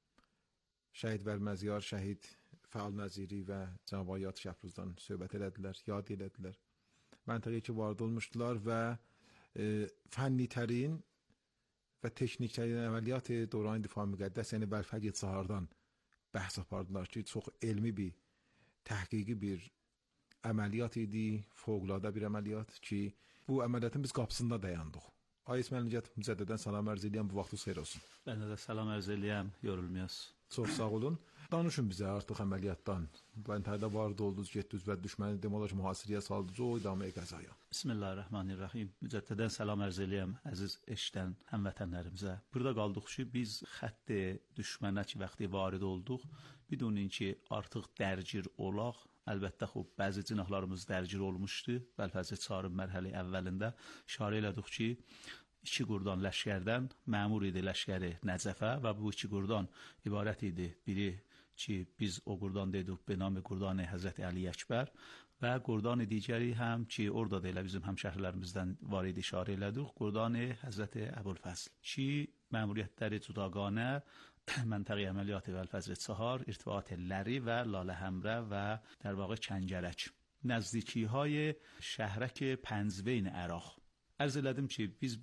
Şəhid Vərməziyar, şəhid Fəal Nəziri və Cənab Ayat Şəhruzdan söhbət elədilər, yad elədilər. Məntəqi ki, varid olmuşdular və fənni tərin və teknik tərin əməliyyat dövran difai müqəddəs, yəni Vəlfəqi Çahardan bəhs apardılar ki, çox elmi bir, təhqiqi bir əməliyyat idi, fövqəladə bir əməliyyat ki, bu əməliyyatın biz qapısında dayandıq. Ay İsmail Nicət, mücəddədən salam ərz eləyəm, bu vaxtınız xeyir olsun. Ben de salam ərz eləyəm, yorulmayasınız. Çox sağ olun. Danışın bizə artıq əməliyyatdan. Bəntərdə vardı oldunuz, getdiniz və düşməni demək olar ki, mühasirəyə saldınız, o idamə qəzaya. Bismillahirrahmanirrahim. Mücəddədən salam ərz eləyəm, əziz eşdən həmvətənlərimizə. Burada qaldıq ki, biz xətti düşmənə ki, vaxtı varid olduq, bidunin ki, artıq dərgir olaq. Əlbəttə, bəzi cinahlarımız dərgir olmuşdu. Vəlfəzi Çarın mərhəli əvvəlində işarə elədik ki, 2 qurdan ləşkərdən məmur idi ləşkəri Nəcəfə və bu 2 qurdan ibarət idi. Biri ki, biz o qurdan dedik, benami qurdan Həzrəti Əli Əkbər və qurdan digəri həm ki, orada da elə bizim həmşəhrilərimizdən var idi, işarə elədik, qurdan Həzrəti Əbulfəzl ki, məmuriyyətləri cudaqanə məntəqi əməliyyatı Vəlfəzli Çahar, irtibat Ləri və Lalə Həmrə və در واقع Kəngərək, nəzdiki های şəhrək Pəncveyn Əraq. Ərz elədim ki, biz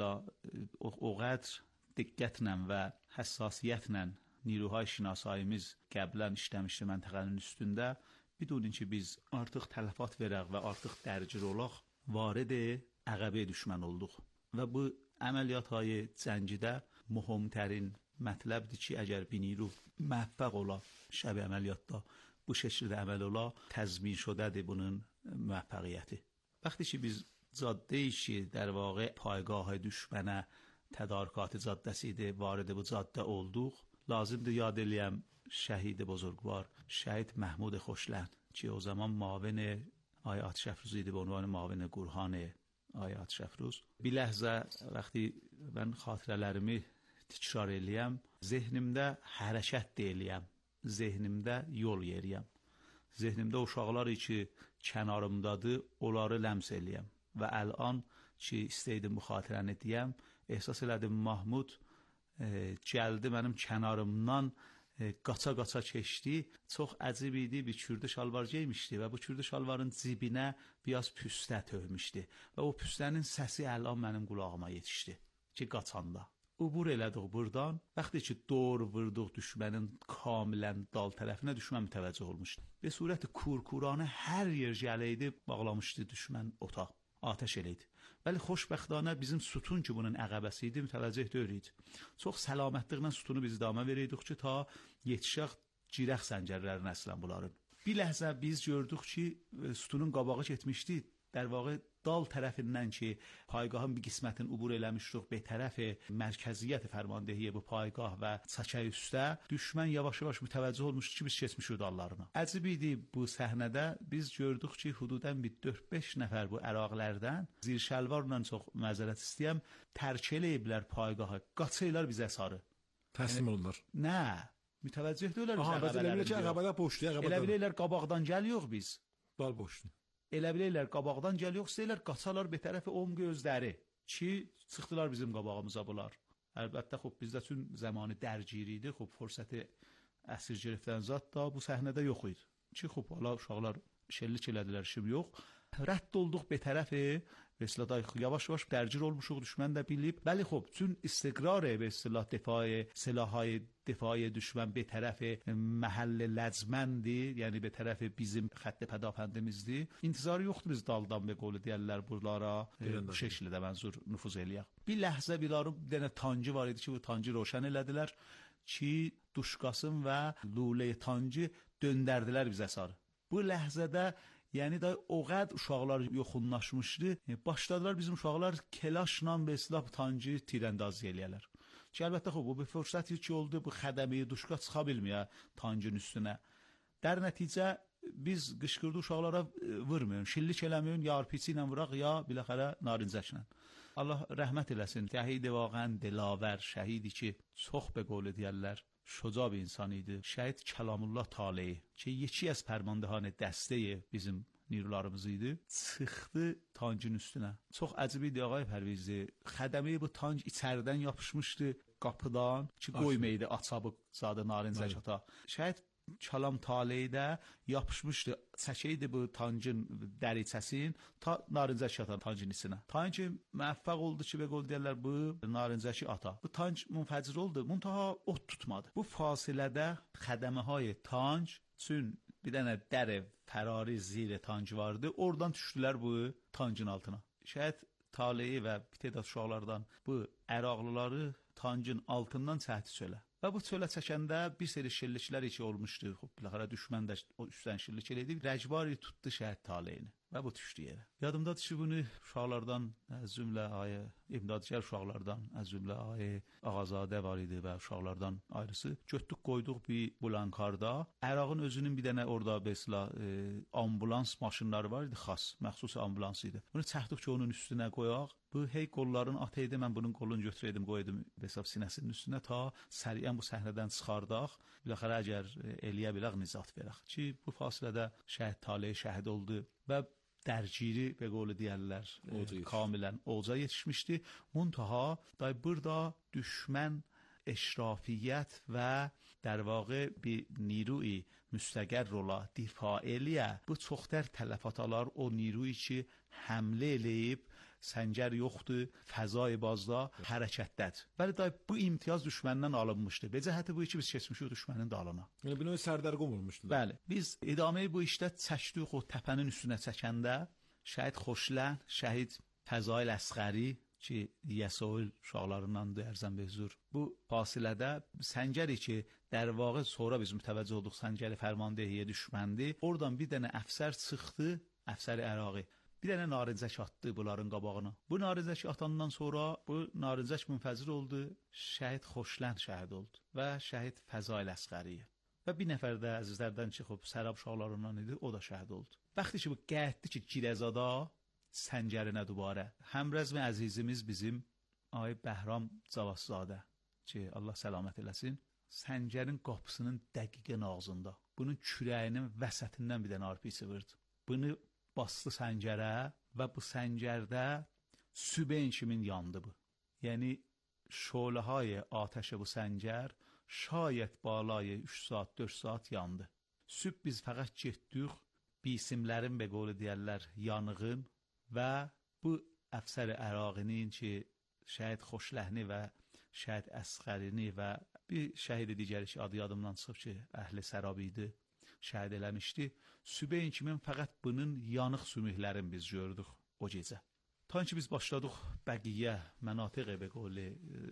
o qədər diqqətlə və həssasiyyətlə نیروهای شناسایimiz qəblən işləmişdi məntəqənin üstündə. Bidunin ki, biz artıq tələfat verək və artıq dərgir olaq, varid əqəbə düşmən olduq. Və bu əməliyyatهای cəngidə mühümtərin mətləbdir ki, əgər bir نیرو müvəffəq ola şəb əməliyyatda bu şəkildə əməl ola, təzmin şudədir bunun müvəffəqiyyəti. Vəqti ki, biz caddəyi ki, در واقع پایگاه düşmənə tədarükatı caddəsi idi, varid bu caddə olduq. Lazımdır yad eləyəm şəhid buzurgvar, şəhid Məhmud Xoşlənd ki, o zaman معاون آقای Şəfruzi idi, به عنوان معاون گروهان Ayət Şəfruz. Bir ləhzə vaxtı mən xatirələrimi təkrar eləyəm, zehnimdə hərəkət eləyəm, zehnimdə yol yeriyəm. Zehnimdə uşaqlar ki kənarımdadır, onları ləms eləyəm. Və əlan ki istəydim bu xatirəni deyəm, ehsas elədim Mahmud gəldi mənim kənarımdan qaça-qaça keçdi. Çox əcib idi, bir kürdü şalvar geymişdi və bu kürdü şalvarın cibinə biraz püstə töhmüşdü və o püstənin səsi əlan mənim qulağıma yetişdi ki qaçanda. Ubur elədik buradan. Vaxtı ki doğru vurduq düşmənin kamilən dal tərəfinə, düşmən mütəvəccüh olmuşdu. Ve surəti kurkuranə hər yer gələydi, bağlamışdı düşmən otaq. Ateş eləydi. Bəli, xoşbəxtانه bizim sütun ki bunun əqəbəsi idi, mütəvəccüh deyildi. Çox səlamətliklə sütunu biz idamə verirdik ki ta yetişək cirəx səngərlərinə əslən bunların. Bir ləhzə biz gördük ki sütunun qabağı getmişdi. در واقع dal tərəfindən ki paygahın bir qismətini ubur eləmişdik be tərəfi mərkəziyyət fərmandehiyyə bu paygah və çəkə üstə düşmən yavaş-yavaş mütəvəccüh olmuşdu ki biz keçmişik dallarına. Əcib idi bu səhnədə biz gördük ki hududən bir 4-5 nəfər bu əraqlərdən zir şəlvarla çox məzərət istəyəm tərk eləyiblər paygahı, qaçırlar bizə sarı. Təslim oldular. Nə? Mütəvəccüh deyirlər bizə. Aha, elə bilir ki əqəbədə boşdu, əqəbədə. Elə bilirlər qabaqdan gəliyox biz. Dal boşdu. Elə bilirlər qabaqdan gəliyox, istəyirlər qaçalar bir tərəfi om gözləri ki çıxdılar bizim qabağımıza bunlar. Əlbəttə xub bizdə üçün zamanı dərgiri idi, xub fürsəti əsir girifdən zat da bu səhnədə yox idi. Ki xub hala uşaqlar şəllik elədilər, şimdi yox. Rədd olduq bir tərəfi ve silahda yavaş-yavaş dərgir olmuşuq, düşmən də bilib. Bəli xub, çün istiqrar ve silah difai, silahhay difai düşmən bir tərəfi məhəllə ləcməndi, yəni bir tərəfi bizim xətt pədafəndimizdi. İntizarı yoxdur biz daldan və qolu deyərlər buralara bu şəkildə mənzur nüfuz eləyək. Bir ləhzə bilarım dənə tancı var idi ki, bu tancı roşən elədilər ki, duşqasın və lulə tancı döndərdilər bizə sarı. Bu ləhzədə yəni da o qəd uşaqlar yoxunlaşmışdı. Başladılar bizim uşaqlar kelaşla və silah tancı tirəndaz eləyərlər. Ki əlbəttə xub bu bir fürsət ki oldu bu xədəmi duşqa çıxa bilməyə tancın üstünə. Dər nəticə biz qışqırdı uşaqlara vurmayın, şillik eləməyin, ya arpiçi ilə vuraq, ya biləxərə narincəklə. Allah rəhmət eləsin. Şəhid vaqən dilavər, şəhidi ki çox be qolu deyərlər. Şuca bir insan idi. Şəhid Kəlamullah Taleyi ki yeki az pərmandahanə dəstəyi bizim nirularımız idi. Çıxdı tancın üstünə. Çox əcib idi ağay Pərvizli. Xədəmi bu tanc içəridən yapışmışdı qapıdan ki qoymaydı açabı zadı narincəkata. Şəhid Kəlam Taleyidə yapışmışdı. Çəkəydi bu tancın dəricəsin ta narincəkata tancın içinə. Tanc müvəffəq oldu ki, və qol deyərlər bu narincəki ata. Bu tanc munfəcir oldu. Muntaha ot tutmadı. Bu fasilədə xədəməhay tanc üçün bir dənə dərə fərari zir tanc vardı. Oradan düşdülər bu tancın altına. Şəhid Taleyi və bir tədad uşaqlardan bu əraqlıları tancın altından çəkdi çölə. Və bu çölə çəkəndə bir seri şilliklər içi olmuşdu. Xub, biləxərə düşmən də o üstdən şillik eləydi. Rəcbari tutdu Şəhid Taleyini və bu düşdü yerə. Yadımdadır ki, bunu uşaqlardan, az cümlə ayə imdadkar uşaqlardan, az cümlə ayə Ağazadə var idi və uşaqlardan ayrısı. Götdük, qoyduq bir bulankarda. Ərağın özünün bir dənə orada besla ambulans maşınları var idi, xas, məxsus ambulans idi. Bunu çəkdik ki, onun üstünə qoyaq. Bu hey qolların ataydı, mən bunun qolunu götürəydim, qoydım hesab sinəsinin üstünə ta səriyən bu səhnədən çıxardaq. Biləxərə əgər eləyə bilək nizat verək ki, bu fasilədə Şəhid Taleyi şəhid oldu və dərgiri və qolu deyərlər kamilən olca yetişmişdi. Muntaha da burada düşmən eşrafiyyət və در واقع bir نیروی müstəqər rola difa eləyə bu çoxtər tələfatlar o نیروی ki həmlə eləyib səngər yoxdur, fəzai bazda hərəkətdədir. Bəli, bu imtiyaz düşməndən alınmışdı. Və cəhəti bu iki biz keçmişik düşmənin dalına. Yəni bir növ sərdərqum olmuşdular. Bəli, biz idaməyi bu işdə çəkdik o təpənin üstünə çəkəndə Şəhid Xoşlən, Şəhid Fəzail Əsğəri ki Yəsail uşaqlarındandır ərzən be huzur. Bu fasilədə səngəri ki در واقع sonra biz mütəvəccüh olduq səngəri fərmandehiyyə düşməndi. Oradan bir dənə əfsər çıxdı, əfsəri Əraqi. Bir dənə narincək atdı bunların qabağına. Bu narincək atandan sonra bu narincək münfəcir oldu, Şəhid Xoşlən şəhid oldu və Şəhid Fəzail Əsğəri. Və bir nəfər də əzizlərdən çıxıb sərab uşaqlarından idi, o da şəhid oldu. Vaxtı ki bu qətdi ki Girəzada səncərinə dubara. Həmrəzm əzizimiz bizim Ay Bəhram Cavazzadə ki, Allah səlamət eləsin, səncərin qapısının dəqiqən ağzında, bunun kürəyinin vəsətindən bir dənə arpa sıvırdı. Bunu bastı səncərə və bu səncərdə sübh kimin yandı bu. Yəni şoləhay atəşə bu səncər şayət balay 3 saat, 4 saat yandı. Sübh biz fəqət getdik bisimlərin be qolu deyərlər yanığın və bu əfsər Əraqinin ki şəhid Xoşləhni və şəhid Əsqərini və bir şəhid digəri ki adı yadımdan çıxıb ki əhli Sərabi idi, şəhid eləmişdi. Sübh kimin fəqət bunun yanıq sümüklərini biz gördük o gecə. Ta ki biz başladıq bəqiyyə mənatiq be qolu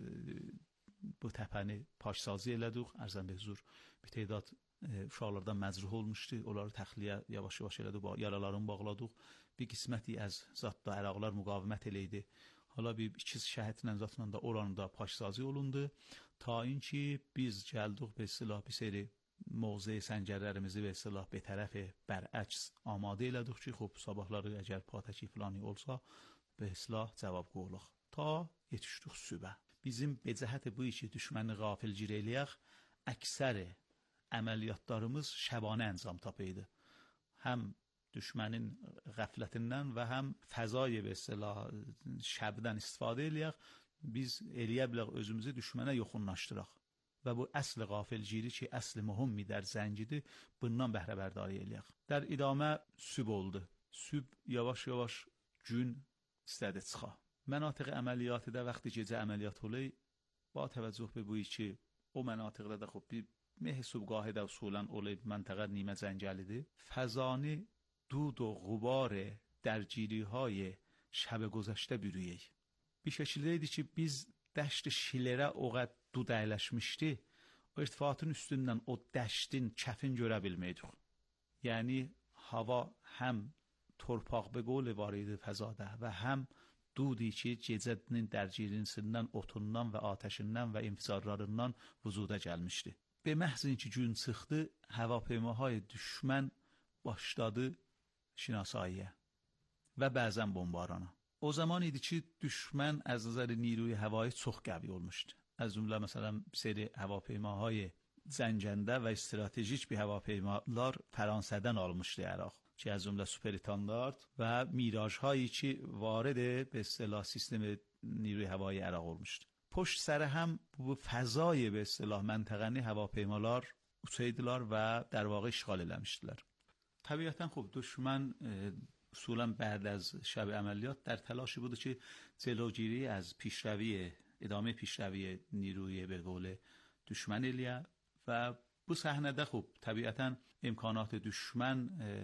bu təpəni paşsazı elədik. Ərzən be huzur bir tədad uşaqlardan məcruh olmuşdu. Onları təxliyə yavaş-yavaş elədik, yaralarını bağladıq. Bir qisməti az zatda Əraqlar müqavimət eləydi. Hala bir 2 şəhidlə zatla da oranında paşsazı olundu. Ta ki biz gəldik be silah bir seri mövzə səncərlərimizi və silah bir tərəfi bərəks amadə elədik ki, xub sabahları əgər patəki filanı olsa be silah cavab qoyuluq. Ta yetişdik sübə. Bizim becəhəti bu işi düşməni qafilgir eləyək, əksəri əməliyyatlarımız şəbanə əncam tapıydı. Həm düşmənin qəflətindən və həm fəzai və silah şəbdən istifadə eləyək, biz eləyə bilək özümüzü düşmənə yoxunlaşdıraq. Və bu əsl qafilgiri ki, əsl mühümmi dər zəngidir, bundan bəhrəbərdari eləyək. Dər idamə sübh oldu. Sübh yavaş-yavaş gün istədi çıxa. Mənatiq əməliyyatı vaxtı gecə əməliyyat olayı, ba təvəccüh be bu ki, o mənatiqdə də xub bir meh subgahı da usulən olayı məntəqə nimə zəngəlidir. Fəzani dud و غبار درگیری های شب گذشته bürüyək. Bir şəkildə idi ki, biz dəşt şilərə o qədər dud əyləşmişdi, o irtifatın üstündən o dəştin kəfin görə bilməydik. Yəni, hava həm torpaq be qol var idi fəzada və həm dudi ki, gecənin dərgirisindən, otundan və atəşindən və infizarlarından vüzuda gəlmişdi. Be məhzin ki, gün çıxdı, həvapeymahay düşmən başladı şinasaiyə və bəzən bombarana. O zaman idi ki, düşmən az nəzər نیروی هوایی çox qəvi olmuşdu. Az cümlə məsələn seri هواپیماهای Zəncəndə və stratejik bir هواپیماlar Fransa'dan almışdı Əraq. Ki az cümlə süperitandart və mirajhایی ki vارد به اصطلاح سیستم نیروی هوایی Əraq olmuşdu. پشت سر هم bu fəzai به اصطلاح منطقه‌نی هواپیماlar uçaydılar və در واقع işğal eləmişdilər. طبیعتاً خب دشمن اصولاً بعد از شب عملیات در تلاشی بود که جلوگیری از پیشروی ادامه پیشروی نیروی به قول دشمن الیه و bu صحنه خب طبیعتاً امکانات دشمن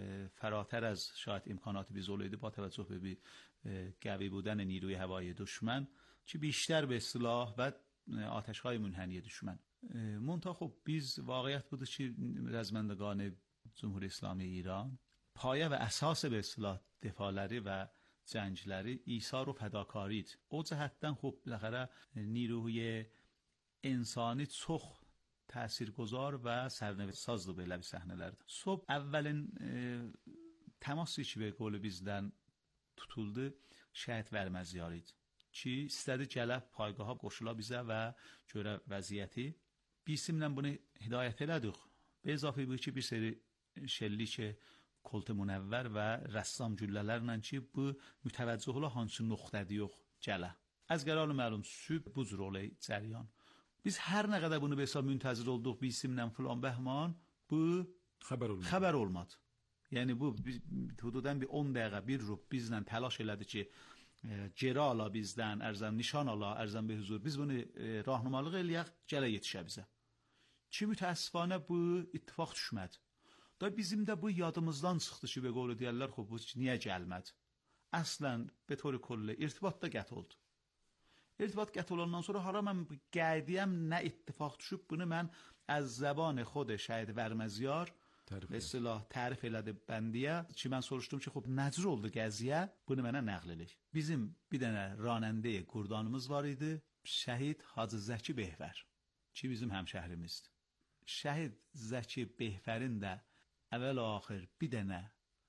فراتر از شاید امکانات biz olaydı با توجه به قوی بودن نیروی هوایی دشمن که بیشتر به اصطلاح و آتش‌های منحنی دشمن منتها خب biz واقعیت بود که رزمندگان جمهوری اسلامی ایران پایه و اساس به اصطلاح دفاعلری و جنگلری ایثار و فداکارید. او جهتاً خب بالاخره نیروی انسانی çox تاثیرگذار و سرنوشت sazdı belə bir səhnələrdə. Sob əvvəlin təması ki به قول bizdən tutuldu şəhid verməziyar idi. Ki istədi gəlib paygaha qoşula bizə və görə vəziyyəti. Bisimlə bunu hidayət elədik. Be izafə bu ki bir seri şellik koltu munəvvər və rəssam güllələrlə ki bu mütəvəccüh ola hansı nöqtədə yox gələ. Az qərarlı məlum sübh bu cür olay cəryan. Biz hər nə qədər bunu be hesab müntəzir olduq bisimlə filan bəhman bu xəbər olmadı. Yəni bu hududan bir 10 dəqiqə bir rub bizlə təlaş elədi ki geri ala bizdən, ərzən nişan ala, ərzən be huzur. Biz bunu rahnumalıq eləyək, gələ yetişə bizə. Ki mütəəssifانه bu ittifaq düşmədi. Da bizim də bu yadımızdan çıxdı ki, be qolu deyərlər, xub bu niyə gəlmədi? Əslən, be tori kollə, irtibat da qət oldu. İrtibat qət olandan sonra hara mən qədiyəm nə ittifaq düşüb, bunu mən az zəban xod şəhid verməziyar və silah tərif elədi bəndiyə ki, mən soruşdum ki, xub nəcür oldu qəziyə, bunu mənə nəql elək. Bizim bir dənə ranəndə qurdanımız var idi, şəhid Hacı Zəki Behvər, ki bizim həmşəhrimizdir. Şəhid Zəki Behvərin də əvvəl-axır bir dənə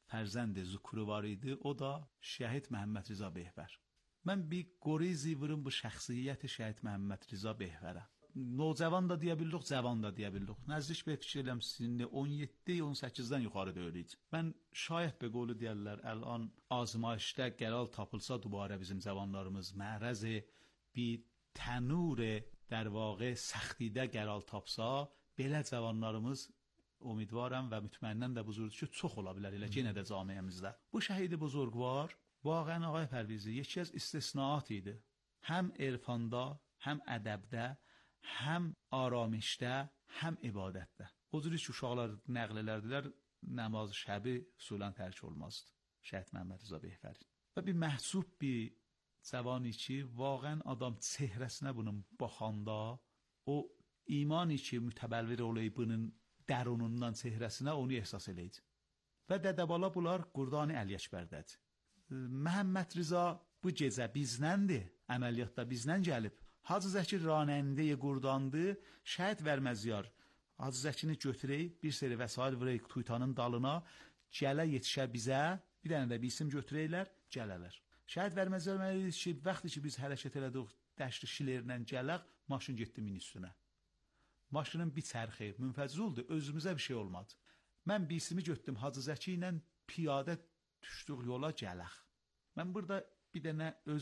فرزند زکuru var idi. O da Şəhid Məhəmməd Rza Behbər. Mən bir qorizi vurum bu şəxsiyyət Şəhid Məhəmməd Rza Behbərə. Nocavan da deyə bildik, cavan da deyə bildik. Nəzdiş bir fikir eləm sizin 17-18-dən yuxarı döyülüydü. Mən şayət be qolu deyərlər, əlan azmayışda gəlal tapılsa dubarə bizim cavanlarımız mərəzi bir tənur در واقع سختیده gəlal tapsa, belə cavanlarımız umidvaram və mütməinnən də buzurdur ki, çox ola bilər elə ki, yenə də camiəmizdə. Bu şəhidi buzurgvar, vaqən Ağay Pərvizi yeki az istisnaat idi. Həm irfanda, həm ədəbdə, həm aramışda, həm ibadətdə. O cür ki, uşaqlar nəql elərdilər, namaz şəbi usulən tərk olmazdı. Şəhid Məhəmməd Rza Behbər. Və bir məhsub bir cavani ki, vaqən adam çehrəsinə bunun baxanda, o imani ki, mütəbəlvir olayı bunun dərunundan çehrəsinə onu ehsas eləyəcək. Və dədəbala bunlar Qurdani Əliyəkbərdədir. Məhəmməd Rza bu gecə biznəndir, əməliyyatda biznən gəlib. Hacı Zəki ranəndiyə Qurdandı, Şəhid Vərməziyar Hacı Zəkini götürək, bir seri vəsail vurayıq tuytanın dalına, gələ yetişə bizə, bir dənə də bir isim götürəklər, gələlər. Şəhid Vərməziyar mənə dedi ki, vaxtı ki biz hərəkət elədik, dəşli şilərlə gələq, maşın getdi min üstünə. Maşının bir çərxi, münfəciz oldu, özümüzə bir şey olmadı. Mən bir isimi götürdüm, Hacı Zəki ilə piyadə düşdük yola gələq. Mən burada bir dənə öz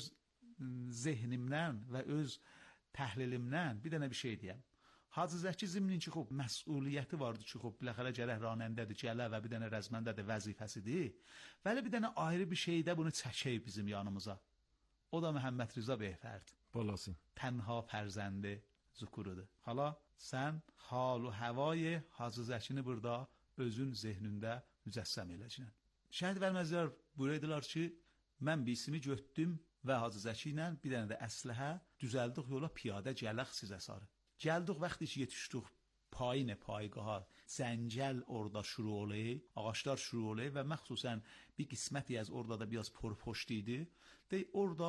zehnimdən və öz təhlilimdən bir dənə bir şey deyəm. Hacı Zəki zimnin ki, xub, məsuliyyəti vardı ki, xub, biləxərə gərək ranəndədir, gələ və bir dənə rəzməndədir, vəzifəsidir. Vəli bir dənə ayrı bir şeydə bunu çəkək bizim yanımıza. O da Məhəmməd Rza Behbərdir. Balasın. Tənha pərzəndi zukurudur. Hala sən halu həvayı Hacı Zəkini burada özün zehnində mücəssəm eləcəksən. Şəhid Vərməziyar buyurdular ki, mən bir ismi götdüm və Hacı Zəki ilə bir dənə də əsləhə düzəldik yola piyadə gələq sizə sarı. Gəldik vaxtı ki yetişdik payinə paygaha, zəncəl orada şuru olayı, ağaçlar şuru olayı və məxsusən bir qisməti az orada da biraz porpoşt idi. Dey orada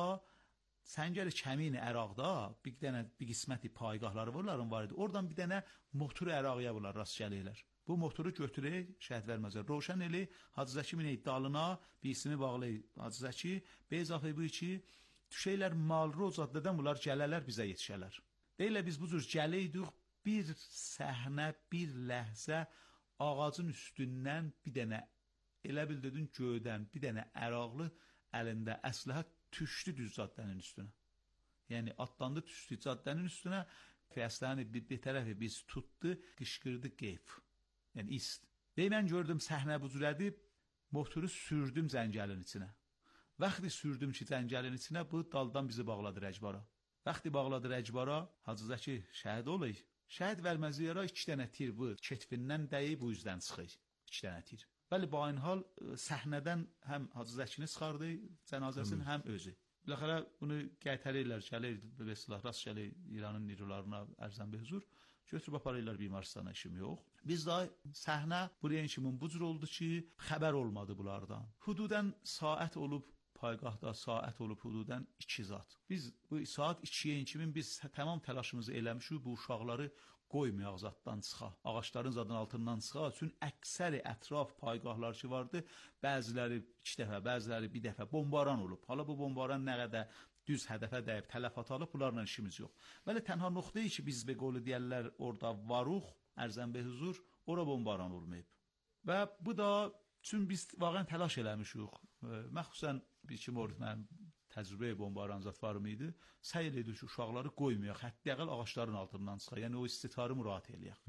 səngəl kəmin Əraqda bir dənə bir qisməti paygahları var idi. Oradan bir dənə motoru Əraqya bunlar rast gəlirlər. Bu motoru götürək, Şəhid Vərməziyar roşan eli, Hacı Zəki minək dalına, bir ismi bağlayıb Hacı Zəki, bir izafə bu ki, düşəklər Malroz adlıdan bunlar gələlər bizə yetişələr. Deyirlər biz bu cür gələydik, bir səhnə, bir ləhzə ağacın üstündən bir dənə, elə bildədin göydən bir dənə əraqlı əlində əsləhə düşdü düz caddənin üstünə. Yəni atlandı düşdü caddənin üstünə, fəsləni bir tərəfi biz tutdu, qışqırdı qeyf. Yəni ist. Deyir, mən gördüm səhnə bu cür edib, motoru sürdüm zəngəlin içinə. Vaxtı sürdüm ki, zəngəlin içinə, bu daldan bizi bağladı rəcbara. Vaxtı bağladı rəcbara, Hacı Zəki şəhid olayıq. Şəhid Vərməziyara 2 dənə tir bu ketfindən dəyib, bu üzdən çıxır. 2 dənə tir. Bəli, bu aynı hal səhnədən həm Hacı Zəkini çıxardı, cənazəsini, həm özü. Biləxərə bunu qaytarırlar, gəlir, silah rast gəlir İranın nirularına ərzən bir huzur. Götürüb aparırlar bimaristana, işim yox. Biz daha səhnə buraya kimin bu cür oldu ki, xəbər olmadı bunlardan. Hududən saat olub, paygahda saat olub hududən 2 zat. Biz bu saat 2-yə kimin biz tamam təlaşımızı eləmişik, bu uşaqları qoymayaq zaddan çıxa, ağaçların zadın altından çıxa. Çünki əksəri ətraf paygahlar ki vardı, bəziləri 2 dəfə, bəziləri 1 dəfə bombaran olub. Hala bu bombaran nə qədər düz hədəfə dəyib, tələfat alıb, bunlarla işimiz yox. Bəli, tənha nöqtəyi ki, biz və qolu deyərlər, orada varuq, ərzən be huzur, ora bombaran olmayıb. Və bu da, çünki biz vaqən təlaş eləmişik. Məxsusən bir kimi orada mənim təcrübə bombaran zat var mıydı? Səy elədik ki, uşaqları qoymayaq, hətta əqəl ağaçların altından çıxaq. Yəni o istitarı müraat eləyək.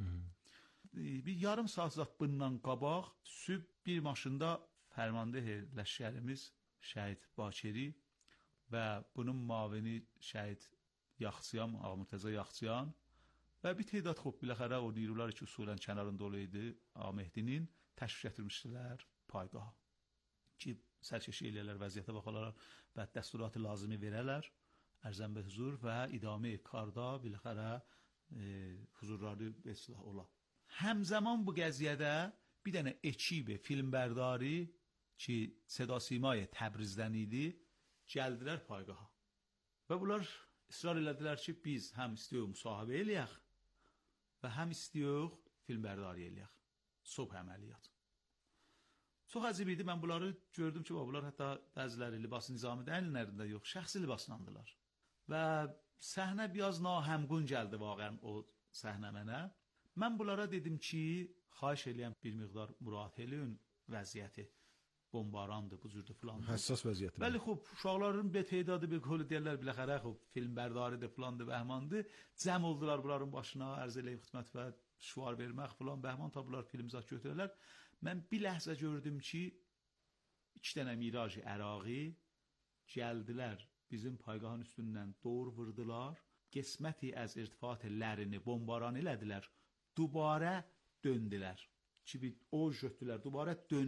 Bir yarım saat zat bundan qabaq, süb bir maşında fərmandeh ləşkərimiz Şəhid Bakeri və bunun mavini Şəhid Yaxçıyan, Ağmurtəzə Yaxçıyan və bir teydad xub biləxərə o nirular ki, usulən kənarında olaydı Ahmehdinin təşrif gətirmişdilər paygaha. Ki, sərkeşi eləyələr, vəziyyətə baxalar və dəsturatı lazımi verələr, ərzən be huzur və idami karda biləxərə huzurları beslah ola. Həmzəman bu qəziyyədə bir dənə ekibi filmbərdari ki, Seda-Simay Təbrizdən idi, gəldilər paygaha. Və bunlar israr elədilər ki, biz həm istəyək müsahibə eləyək və həm istəyək filmbərdari eləyək. Subh əməliyyat. Çox əcib idi. Mən bunları gördüm ki, bunlar hətta bəziləri libas nizami əyninlərində yox, şəxsi libaslandılar. Və səhnə biraz nahəmqun gəldi vaqəən o səhnə mənə. Mən bunlara dedim ki, xahiş eləyəm bir miqdar müraciət eləyin vəziyyəti. Bombarandır, bu cürdür filan. Həssas vəziyyətdir. Bəli, xub, uşaqların betedadı bir qolu deyirlər, biləxərə, xub, film bərdaridir, filandır, bəhmandır. Cəm oldular bunların başına, ərz eləyib xidmət və şüvar vermək, filan, bəhman tabular, filmizat götürürlər. Mən bir ləhzə gördüm ki, 2 dənə Miraj Əraqi gəldilər, bizim paygahın üstündən doğru vurdular, qisməti əz irtifatlərini bombaran elədilər, dubara döndülər. Ki, o götdülər, dubara dönə